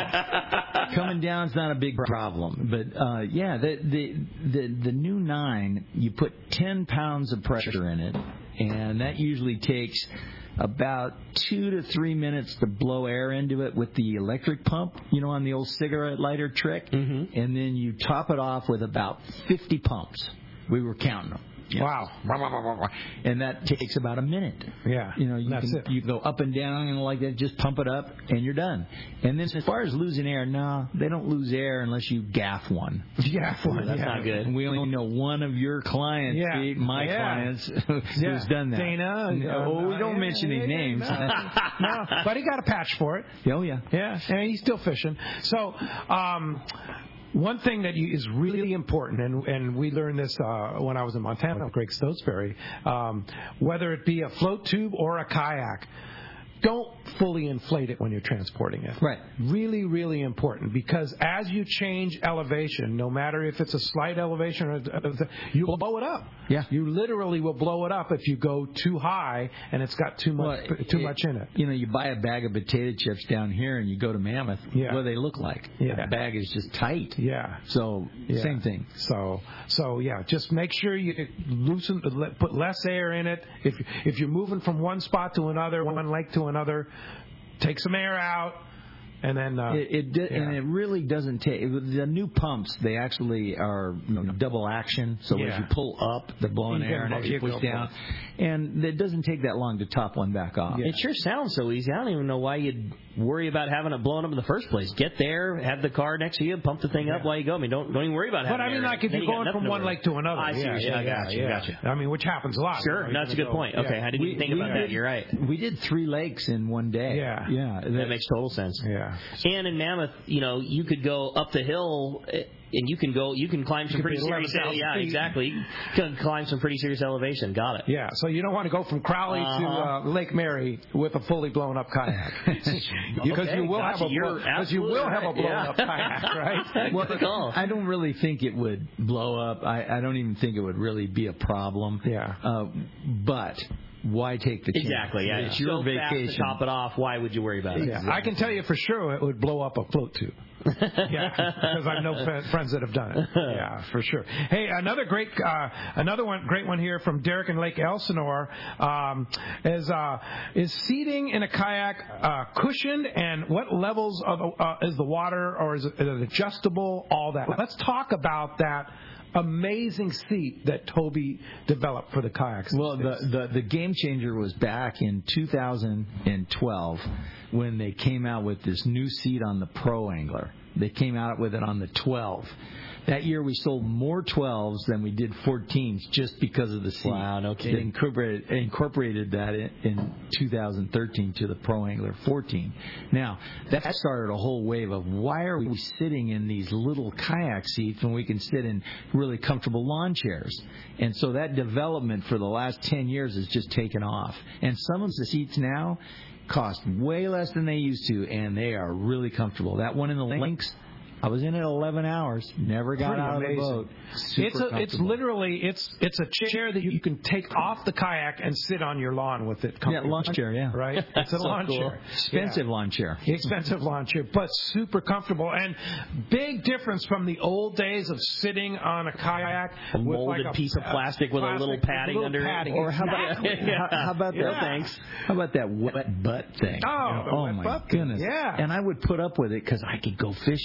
yeah. Coming down is not a big problem. But, uh, yeah, the, the, the, the new nine, you put ten pounds of pressure in it, and that usually takes about two to three minutes to blow air into it with the electric pump, you know, on the old cigarette lighter trick. Mm-hmm. And then you top it off with about fifty pumps. We were counting them. Yeah. Wow. And that takes about a minute. Yeah. You know, you that's can it. you go up and down and like that, just pump it up and you're done. And then as far as losing air, no, they don't lose air unless you gaff one. Gaff one. That's yeah. not good. And we only know one of your clients, yeah. Pete, my yeah. clients, who's yeah. done that. Dana. No, uh, we don't yeah, mention yeah, any yeah, names. No. no, but he got a patch for it. Oh, yeah. Yeah, and he's still fishing. So, um, one thing that is really important, and, and we learned this uh, when I was in Montana with Greg Stotesbury, um, whether it be a float tube or a kayak, don't fully inflate it when you're transporting it. Right. Really, really important, because as you change elevation, no matter if it's a slight elevation or you will blow it up. Yeah. You literally will blow it up if you go too high and it's got too much well, too it, much in it. You know, you buy a bag of potato chips down here and you go to Mammoth. Yeah. What do they look like? Yeah. The bag is just tight. Yeah. So yeah. same thing. So so yeah, just make sure you loosen, put less air in it. If if you're moving from one spot to another, one lake to another, take some air out, and then uh, it, it di- yeah. and it really doesn't take the new pumps. They actually are you know, double action. So yeah. as you pull up, they're blowing you air, and as you push down, and it doesn't take that long to top one back off. Yeah. It sure sounds so easy. I don't even know why you'd worry about having it blown up in the first place. Get there, have the car next to you, pump the thing yeah. up while you go. I mean, don't don't even worry about having. But I mean, air. like if Then you're you going from one lake to another, I see. yeah, Yeah, yeah, gotcha, yeah. gotcha. I mean, which happens a lot. Sure, you know, that's a good go, point. Yeah. Okay, I didn't We, even think we about did, that. You're right. We did three lakes in one day. Yeah, yeah, that, that makes total sense. Yeah. And in Mammoth, you know, you could go up the hill, and you can go, you can climb some pretty serious. Yeah, feet. exactly. You can climb some pretty serious elevation. Got it. Yeah. So you don't want to go from Crowley uh-huh. to uh, Lake Mary with a fully blown up kayak, because okay, you will gotcha. have a You're because you will right. have a blown yeah. up kayak, right? Well, Good call. I don't really think it would blow up. I, I don't even think it would really be a problem. Yeah. Uh, but why take the chance? Exactly. Yeah. It's your so vacation. Fast to top it off. Why would you worry about it? Yeah. I can tell you for sure it would blow up a float tube. Yeah, because I know f- friends that have done it. Yeah, for sure. Hey, another great, uh, another one, great one here from Derek in Lake Elsinore um, is uh, is seating in a kayak uh, cushioned, and what levels of uh, is the water, or is it, is it adjustable? All that. Let's talk about that amazing seat that Toby developed for the kayaks. Well, the, the the game changer was back in two thousand twelve when they came out with this new seat on the Pro Angler. They came out with it on the twelve. That year we sold more twelves than we did fourteens just because of the seat. Wow, no kidding. It incorporated, incorporated that in, in two thousand thirteen to the Pro Angler fourteen. Now, that started a whole wave of why are we sitting in these little kayak seats when we can sit in really comfortable lawn chairs? And so that development for the last ten years has just taken off. And some of the seats now cost way less than they used to, and they are really comfortable. That one in the Lynx, I was in it eleven hours, never got Pretty out amazing. of the boat. Super It's a, it's literally it's it's a chair that you can take off the kayak and sit on your lawn with it. Yeah, lawn chair, yeah. Right? It's a So lawn cool. chair. Expensive Yeah. lawn chair. Expensive lawn chair, but super comfortable. And big difference from the old days of sitting on a kayak A with molded like a, piece of plastic with a little plastic, padding little under padding. it. Or how about, Exactly. how, how about that? Yeah. Thanks. How about that wet butt thing? Oh, the oh wet my butt thing. goodness! Yeah. And I would put up with it because I could go fishing. So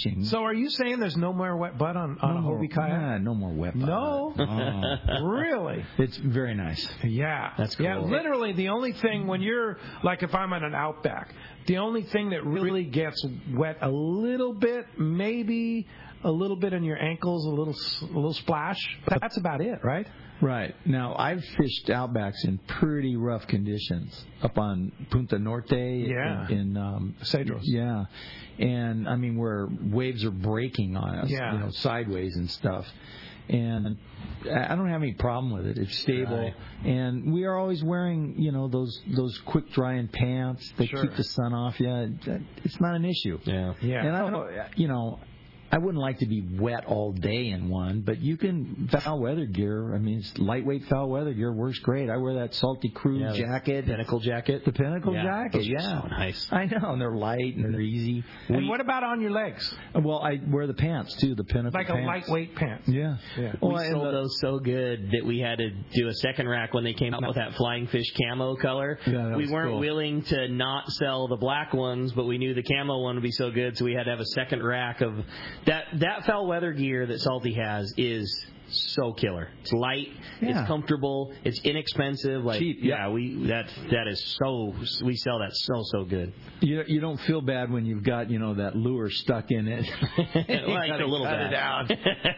are you saying there's no more wet butt on, on no a more, Hobie kayak? Nah, no more wet butt. No? Oh. Really? It's very nice. Yeah. That's cool. Yeah, literally the only thing when you're, like if I'm at an Outback, the only thing that really gets wet a little bit, maybe a little bit in your ankles, a little a little splash, but that's about it, right? Right. Now, I've fished Outbacks in pretty rough conditions up on Punta Norte. Yeah. In, in um, Cedros. Yeah. And, I mean, where waves are breaking on us, Yeah. you know, sideways and stuff. And I don't have any problem with it. It's stable. Right. And we are always wearing, you know, those those quick drying pants that Sure. keep the sun off you. It's not an issue. Yeah. Yeah. And I don't, you know, I wouldn't like to be wet all day in one, but you can foul weather gear. I mean, it's lightweight foul weather gear works great. I wear that Salty Cruise Yeah, the jacket, Pinnacle jacket. the Pinnacle Yeah, jacket. those are Yeah, so nice. I know, and they're light and they're easy. And what about on your legs? Well, I wear the pants too, the Pinnacle Like a pants. lightweight pants. Yeah, Yeah. Well, We and sold the- those so good that we had to do a second rack when they came out with that Flying Fish camo color. Yeah, that we was weren't cool. willing to not sell the black ones, but we knew the camo one would be so good, so we had to have a second rack of that. That foul weather gear that Salty has is so killer. It's light, Yeah. it's comfortable, it's inexpensive. Like, Cheap, yeah, yeah. we that that is so we sell that so so good. You you don't feel bad when you've got, you know, that lure stuck in it. You Like gotta a little cut bit it out.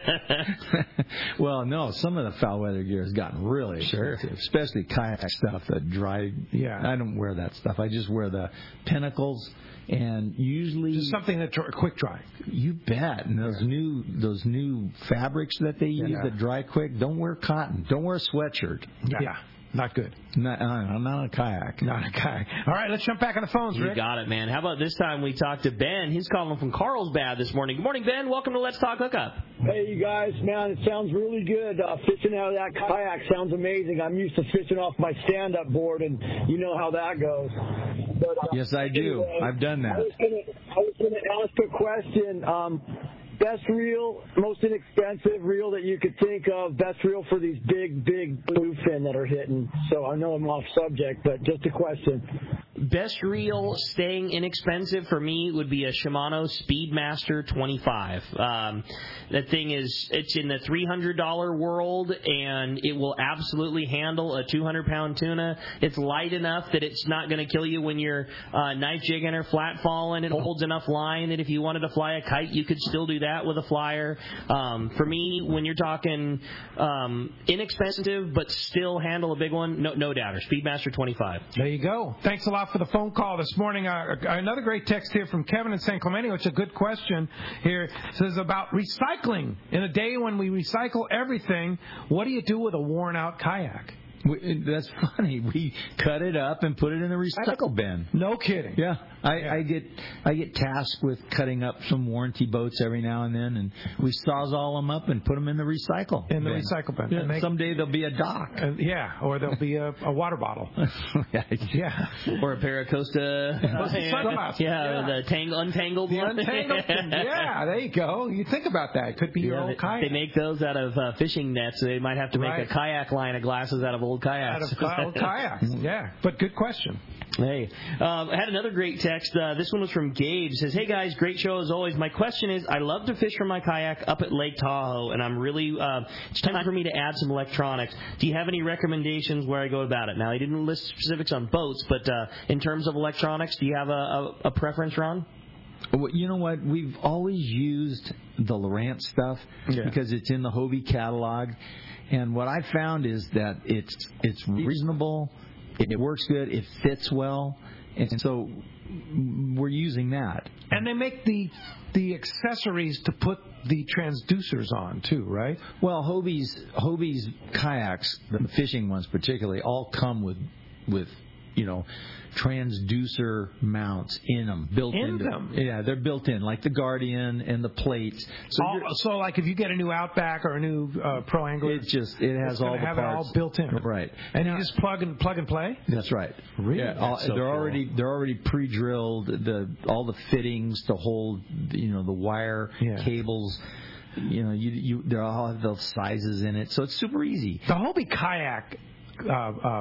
Well, no, some of the foul weather gear has gotten really Sure. expensive, especially kayak stuff. The dry. Yeah. I don't wear that stuff. I just wear the Pinnacles, and usually Just something that dry, quick dry. you bet. And those new those new fabrics that they use Yeah. that dry quick. Don't wear cotton. Don't wear a sweatshirt. Yeah. Not good. Not, uh, not on a kayak. Not a kayak. All right, let's jump back on the phones, You Rick. got it, man. How about this time we talked to Ben? He's calling from Carlsbad this morning. Good morning, Ben. Welcome to Let's Talk Hookup. Hey, you guys, man, it sounds really good. Uh, fishing out of that kayak sounds amazing. I'm used to fishing off my stand-up board, and you know how that goes. But, uh, Yes, I do. anyway, I've done that. I was gonna, I was going to ask a question. Um, best reel, most inexpensive reel that you could think of, best reel for these big, big bluefin that are hitting. So I know I'm off subject, but just a question. Best reel staying inexpensive for me would be a Shimano Speedmaster twenty-five. Um, that thing is, it's in the three hundred dollars world, and it will absolutely handle a two hundred pound tuna. It's light enough that it's not going to kill you when you're uh, knife jigging or flat falling. It holds enough line that if you wanted to fly a kite, you could still do that with a flyer. Um, for me, when you're talking um, inexpensive but still handle a big one, no, no doubter. Speedmaster twenty-five. There you go. Thanks a lot for the phone call this morning. Uh, another great text here from Kevin in San Clemente, which is a good question here. It says about recycling. In a day when we recycle everything, what do you do with a worn-out kayak? We, that's funny. We cut it up and put it in the recycle bin. No kidding. Yeah, I, Yeah. I get I get tasked with cutting up some warranty boats every now and then, and we sawzall them up and put them in the recycle In the bin. recycle bin. Yeah, And they- someday there'll be a dock. Uh, yeah, or there'll be a, a water bottle. yeah, Yeah. Or a pair of Costa, Costa sunglasses. yeah, Yeah. the tang- untangled The one. untangled. Yeah, there you go. You think about that. It could be your Yeah, old they, kayak. they make those out of uh, fishing nets, so they might have to make Right. a kayak line of glasses out of old kayaks. Out of ka- old kayaks. Yeah, but good question. Hey, um, I had another great text. Uh, this one was from Gabe. It says, "Hey guys, great show as always. My question is, I love to fish from my kayak up at Lake Tahoe, and I'm really uh, it's time for me to add some electronics. Do you have any recommendations where I go about it?" Now, he didn't list specifics on boats, but uh, in terms of electronics, do you have a, a, a preference, Ron? Well, you know what? We've always used the Lowrance stuff Yeah. because it's in the Hobie catalog, and what I found is that it's it's reasonable, it works good, it fits well, and so we're using that. And they make the the accessories to put the transducers on too, right? Well, Hobie's Hobie's kayaks, the fishing ones particularly, all come with with you know transducer mounts in them, built In into them? Yeah, they're built in, like the Guardian and the plates. So All, you're- so, like, if you get a new Outback or a new uh, Pro Angler, it just it has it's all gonna the have parts it all built in, right? And you just plug and plug and play. That's right. Really? Yeah, all, That's so they're cool. already they're already pre-drilled. The all the fittings to hold you know the wire Yeah. cables. You know, you you they all have those sizes in it, so it's super easy. The Hobie kayak uh, uh,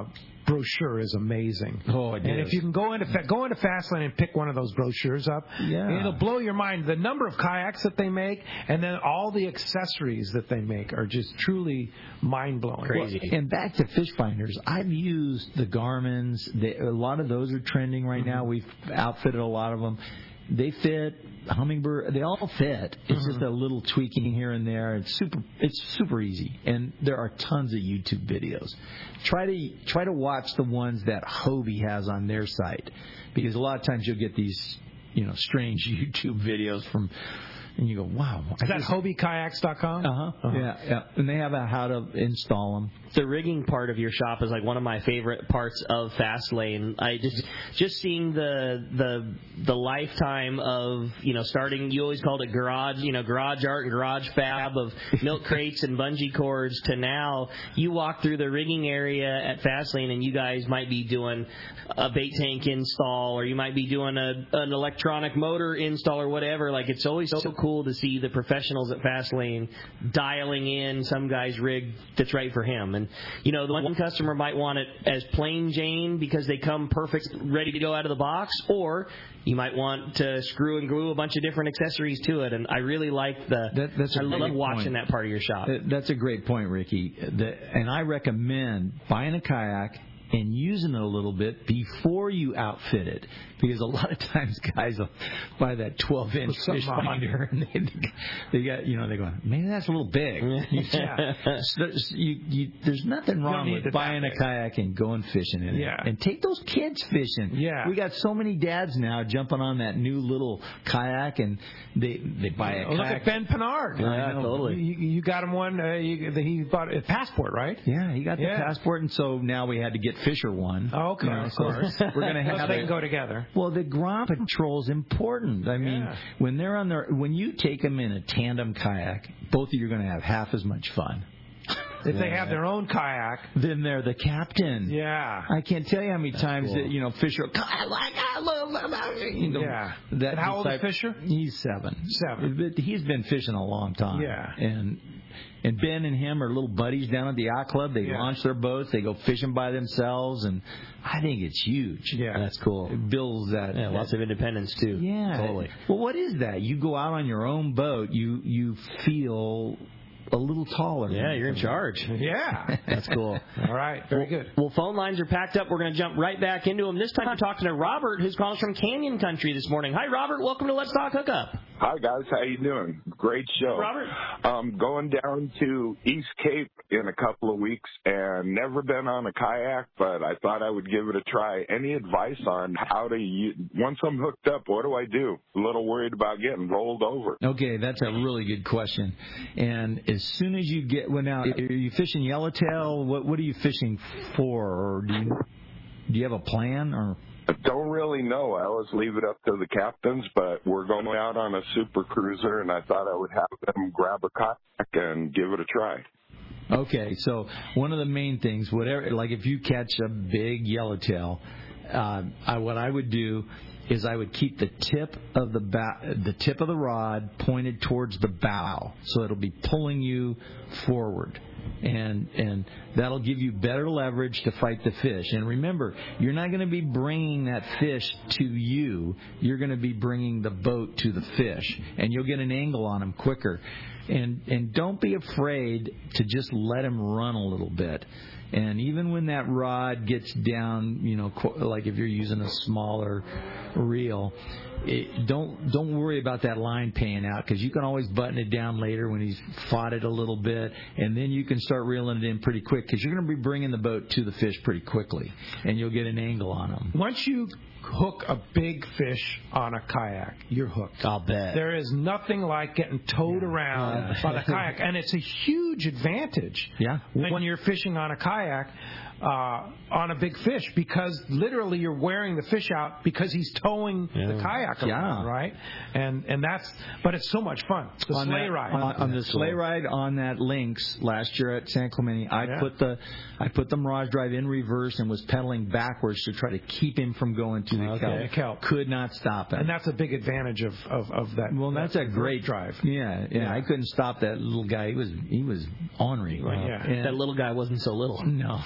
brochure is amazing. Oh, it and is. if you can go into go into Fastlane and pick one of those brochures up, yeah. it'll blow your mind. The number of kayaks that they make, and then all the accessories that they make are just truly mind blowing. Crazy. Well, and back to fish finders, I've used the Garmin's. They, a lot of those are trending right now. We've outfitted a lot of them. They fit. Humminbird, they all fit. It's mm-hmm. just a little tweaking here and there. It's super. It's super easy, and there are tons of YouTube videos. Try to try to watch the ones that Hobie has on their site, because a lot of times you'll get these, you know, strange YouTube videos from. And you go, wow. Is that Hobie Kayaks dot com? Uh-huh. uh-huh. Yeah, yeah. And they have a how to install them. The rigging part of your shop is like one of my favorite parts of Fastlane. I just just seeing the the the lifetime of, you know, starting, you always called it garage, you know, garage art and garage fab of milk crates and bungee cords, to now you walk through the rigging area at Fastlane and you guys might be doing a bait tank install, or you might be doing a an electronic motor install or whatever. Like, it's always so cool to see the professionals at Fastlane dialing in some guy's rig that's right for him. And, you know, the one customer might want it as plain Jane because they come perfect, ready to go out of the box, or you might want to screw and glue a bunch of different accessories to it. And I really like the, that, that's a I love watching point. that part of your shop. That's a great point, Ricky. The, and I recommend buying a kayak and using it a little bit before you outfit it, because a lot of times guys will buy that twelve inch fish finder and they, they got, you know, they're going, maybe that's a little big. Yeah. So, so you, you, there's nothing wrong with buying a kayak and going fishing in it. Yeah. And take those kids fishing. Yeah. We got so many dads now jumping on that new little kayak, and they they buy a oh, kayak. Look at Ben Pinard. Yeah, totally. You, you got him one. Uh, you, he bought a passport, right? Yeah, he got the yeah. passport, and so now we had to get Fisher one. Oh, okay, you know, of so course. We're going to have they can go together. Well, the ground patrol is important. I mean, yeah. when they're on their, when you take them in a tandem kayak, both of you are going to have half as much fun. If they have their own kayak, then they're the captain. Yeah. I can't tell you how many That's times cool. that, you know, Fisher, I like, I love, you know, yeah. That and how old is type, Fisher? He's seven. Seven. But he's been fishing a long time. Yeah. And and Ben and him are little buddies down at the yacht club. They yeah. launch their boats. They go fishing by themselves, and I think it's huge. Yeah, that's cool. It builds that. Yeah, that, lots of independence too. Yeah, totally. Well, what is that? You go out on your own boat. You you feel a little taller. Yeah, you're in charge. Yeah. That's cool. All right, very well, good. Well, phone lines are packed up. We're going to jump right back into them. This time I'm talking to Robert, who's calling us from Canyon Country this morning. Hi, Robert. Welcome to Let's Talk Hookup. Hi, guys. How you doing? Great show. Robert? Um, going down to East Cape in a couple of weeks, and never been on a kayak, but I thought I would give it a try. Any advice on how to use, once I'm hooked up, what do I do? A little worried about getting rolled over. Okay, that's a really good question. And as soon as you get, well, now, are you fishing yellowtail? What What are you fishing for? Or do you, do you have a plan? Or I don't really know. I always leave it up to the captains, but we're going out on a super cruiser, and I thought I would have them grab a kayak and give it a try. Okay, so one of the main things, whatever, like if you catch a big yellowtail, uh, I, what I would do is I would keep the tip of the ba- the tip of the rod pointed towards the bow, so it'll be pulling you forward. And and that'll give you better leverage to fight the fish. And remember, you're not going to be bringing that fish to you. You're going to be bringing the boat to the fish, and you'll get an angle on them quicker. And and don't be afraid to just let him run a little bit. And even when that rod gets down, you know, like if you're using a smaller reel, it, don't don't worry about that line paying out, because you can always button it down later when he's fought it a little bit, and then you can start reeling it in pretty quick, because you're going to be bringing the boat to the fish pretty quickly, and you'll get an angle on them. Once you hook a big fish on a kayak, you're hooked. I'll bet. There is nothing like getting towed around yeah. by the kayak, and it's a huge advantage yeah. when you're fishing on a kayak uh, on a big fish, because literally you're wearing the fish out because he's towing yeah. the kayak around, yeah. right? And and that's, but it's so much fun. The on sleigh that, ride. On, on the sleigh ride on that Lynx last year at San Clemente, I yeah. put the I put the Mirage Drive in reverse and was pedaling backwards to try to keep him from going to the okay. kelp. kelp. Could not stop him. And that's a big advantage of, of, of that. Well, that's that a great drive. Yeah, yeah, yeah. I couldn't stop that little guy. He was he was ornery. Well, yeah. And that little guy wasn't so little. No, he was.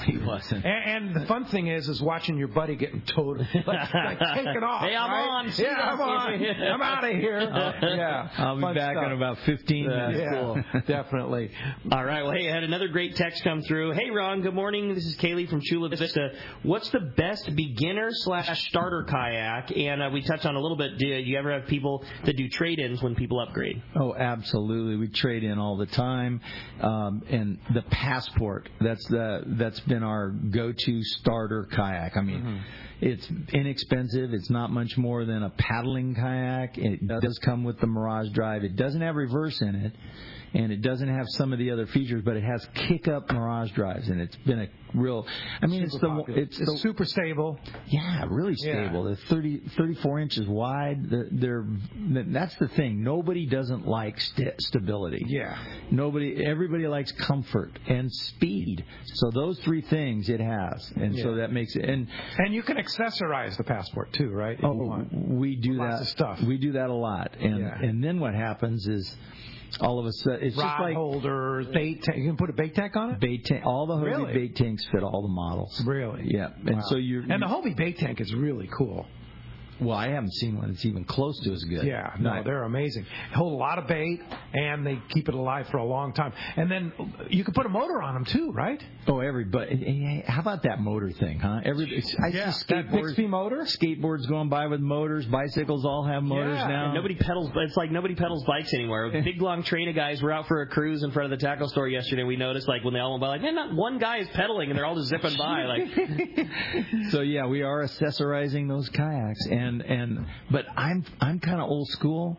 lesson. And, and the fun thing is, is watching your buddy getting totally like, like taken off. Hey, I'm right? on. Yeah, I'm on. I'm out of here. Uh, yeah, I'll be fun back stuff. in about fifteen minutes. Yeah, cool. Definitely. All right. Well, hey, I had another great text come through. Hey, Ron. Good morning. This is Kaylee from Chula Vista. What's the best beginner slash starter kayak? And uh, we touched on a little bit. Do you ever have people that do trade-ins when people upgrade? Oh, absolutely. We trade in all the time. Um, and the Passport, that's the that's been our go-to starter kayak. I mean, mm-hmm. It's inexpensive. It's not much more than a paddling kayak. It does come with the Mirage Drive. It doesn't have reverse in it, and it doesn't have some of the other features, but it has kick-up Mirage Drives, and it's been a real. I mean, super it's the popular. it's, it's the, super stable. Yeah, really stable. Yeah. They're thirty, thirty-four inches wide. They're, they're that's the thing. Nobody doesn't like st- stability. Yeah. Nobody. Everybody likes comfort and speed. So those three things it has, and yeah. so that makes it. And and you can accessorize the Passport too, right? Oh, we do Lots that. Of stuff. We do that a lot, and yeah. and then what happens is. All of a sudden, it's Rod just like holders, bait tank. You can put a bait tank on it. Bait tank. All the Hobie really? bait tanks fit all the models. Really? Yeah. And wow. so you and the Hobie bait tank is really cool. Well, I haven't seen one that's even close to as good. Yeah, no, they're amazing. Hold a lot of bait, and they keep it alive for a long time. And then you can put a motor on them too, right? Oh, everybody. How about that motor thing, huh? Every I yeah, see skateboards, that Bixby motor. Skateboards going by with motors. Bicycles all have motors yeah. now. And nobody pedals. It's like nobody pedals bikes anymore. A big long train of guys were out for a cruise in front of the tackle store yesterday. We noticed, like when they all went by, like, man, not one guy is pedaling, and they're all just zipping by, like. So yeah, we are accessorizing those kayaks, and and. But I'm I'm kind of old school.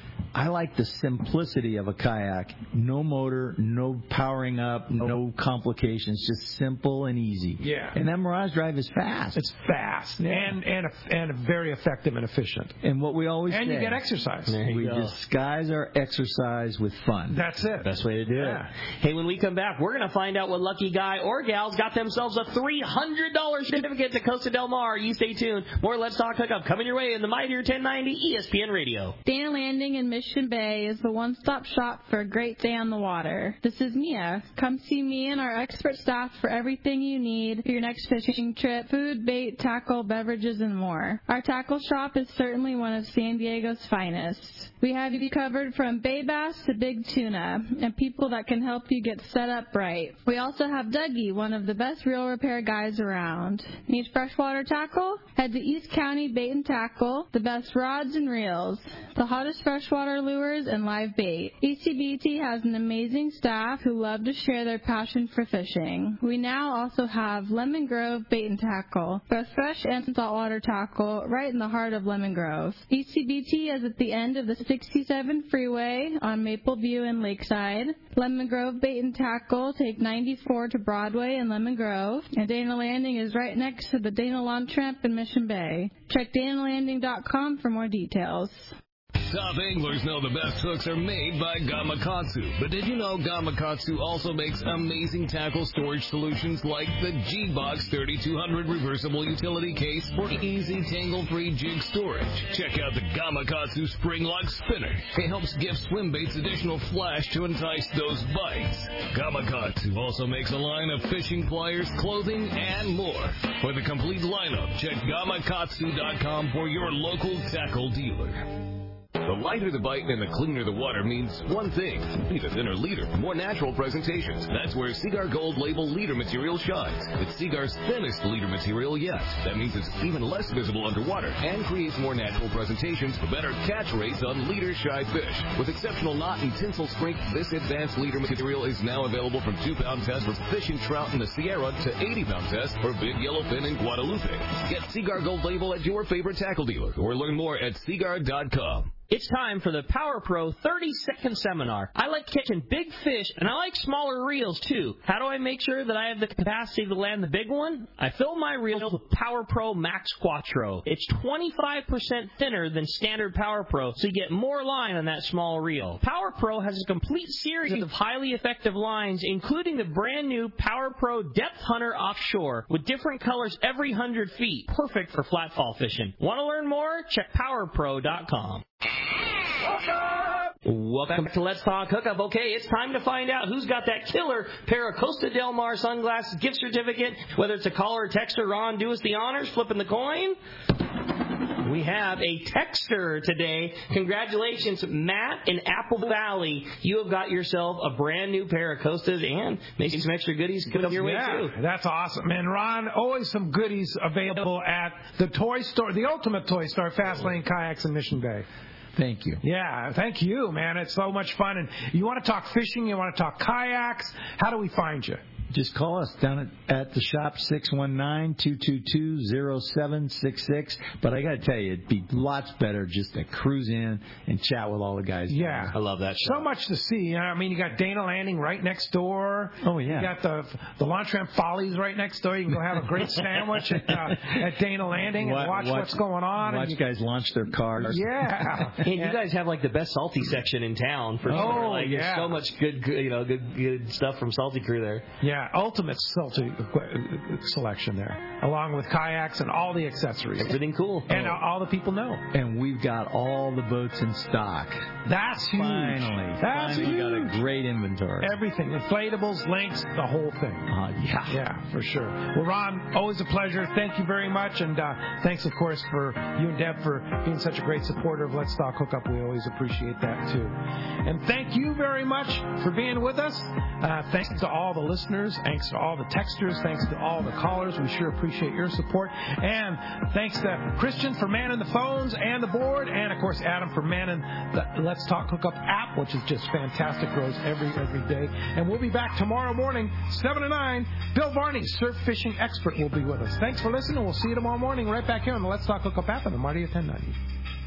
I like the simplicity of a kayak. No motor, no powering up, no complications. Just simple and easy. Yeah. And that Mirage Drive is fast. It's fast yeah. and and and very effective and efficient. And what we always and say, you get exercise. We go. disguise our exercise with fun. That's it. Best way to do yeah. it. Hey, when we come back, we're going to find out what lucky guy or gal's got themselves a three hundred dollars certificate to Costa Del Mar. You stay tuned. More Let's Talk Hookup coming your way in the Mightier ten ninety E S P N Radio. Dana Landing in Mission Bay is the one-stop shop for a great day on the water. This is Mia. Come see me and our expert staff for everything you need for your next fishing trip, food, bait, tackle, beverages, and more. Our tackle shop is certainly one of San Diego's finest. We have you covered from bay bass to big tuna, and people that can help you get set up right. We also have Dougie, one of the best reel repair guys around. Need freshwater tackle? Head to East County Bait and Tackle, the best rods and reels, the hottest freshwater lures, and live bait. E C B T has an amazing staff who love to share their passion for fishing. We now also have Lemon Grove Bait and Tackle, both fresh and saltwater tackle, right in the heart of Lemon Grove. E C B T is at the end of the sixty-seven freeway on Maple View and Lakeside. Lemon Grove Bait and Tackle take ninety-four to Broadway in Lemon Grove, and Dana Landing is right next to the Dana Lawn Tramp in Mission Bay. Check dana landing dot com for more details. Top anglers know the best hooks are made by Gamakatsu. But did you know Gamakatsu also makes amazing tackle storage solutions like the G-Box thirty-two hundred reversible utility case for easy tangle-free jig storage. Check out the Gamakatsu Spring Lock Spinner. It helps give swim baits additional flash to entice those bites. Gamakatsu also makes a line of fishing pliers, clothing, and more. For the complete lineup, check gamakatsu dot com for your local tackle dealer. The lighter the bite and the cleaner the water means one thing. Need a thinner leader, more natural presentations. That's where Seaguar Gold Label leader material shines. It's Seaguar's thinnest leader material yet. That means it's even less visible underwater and creates more natural presentations for better catch rates on leader-shy fish. With exceptional knot and tinsel strength, this advanced leader material is now available from two pound test for fishing trout in the Sierra to eighty pound test for big yellowfin in Guadalupe. Get Seaguar Gold Label at your favorite tackle dealer or learn more at seaguar dot com. It's time for the Power Pro thirty second Seminar. I like catching big fish, and I like smaller reels, too. How do I make sure that I have the capacity to land the big one? I fill my reel with Power Pro Max Quattro. It's twenty-five percent thinner than standard Power Pro, so you get more line on that small reel. Power Pro has a complete series of highly effective lines, including the brand new Power Pro Depth Hunter Offshore, with different colors every one hundred feet. Perfect for flatfall fishing. Want to learn more? Check power pro dot com. Welcome back to Let's Talk Hookup. Okay, it's time to find out who's got that killer pair of Costa Del Mar sunglasses, gift certificate, whether it's a caller or texter. Ron, do us the honors, flipping the coin. We have a texter today. Congratulations, Matt in Apple Valley. You have got yourself a brand new pair of Costas and maybe some extra goodies coming your way, yeah, too. That's awesome. And, Ron, always some goodies available at the toy store, the ultimate toy store, Fastlane Kayaks in Mission Bay. Thank you. Yeah, thank you, man. It's so much fun. And you want to talk fishing, you want to talk kayaks, how do we find you? Just call us down at, at the shop, six one nine, two two two, zero seven six six. But I got to tell you, it'd be lots better just to cruise in and chat with all the guys. Yeah. I love that show. So much to see. You know, I mean, you got Dana Landing right next door. Oh, yeah. You got the the Launch Ramp Follies right next door. You can go have a great sandwich at, uh, at Dana Landing and watch, watch, watch what's going on. Watch and you, guys launch their cars. Yeah. And you guys have like the best salty section in town for oh, sure. Like yeah. there's so much good, good, you know, good, good stuff from Salty Crew there. Yeah, ultimate salty selection there, along with kayaks and all the accessories. Everything cool. And oh. all the people know. And we've got all the boats in stock. That's huge. Finally. That's Finally huge. got a great inventory. Everything. Inflatables, links, the whole thing. Uh, yeah. Yeah, for sure. Well, Ron, always a pleasure. Thank you very much. And uh, thanks, of course, for you and Deb for being such a great supporter of Let's Talk Hookup. We always appreciate that, too. And thank you very much for being with us. Uh, thanks to all the listeners. Thanks to all the texters. Thanks to all the callers. We sure appreciate your support. And thanks to Christian for manning the phones and the board. And, of course, Adam for manning the Let's Talk Hookup app, which is just fantastic. Grows every, every day. And we'll be back tomorrow morning, seven to nine. Bill Varney, surf fishing expert, will be with us. Thanks for listening. We'll see you tomorrow morning right back here on the Let's Talk Hookup app on the Mighty ten ninety.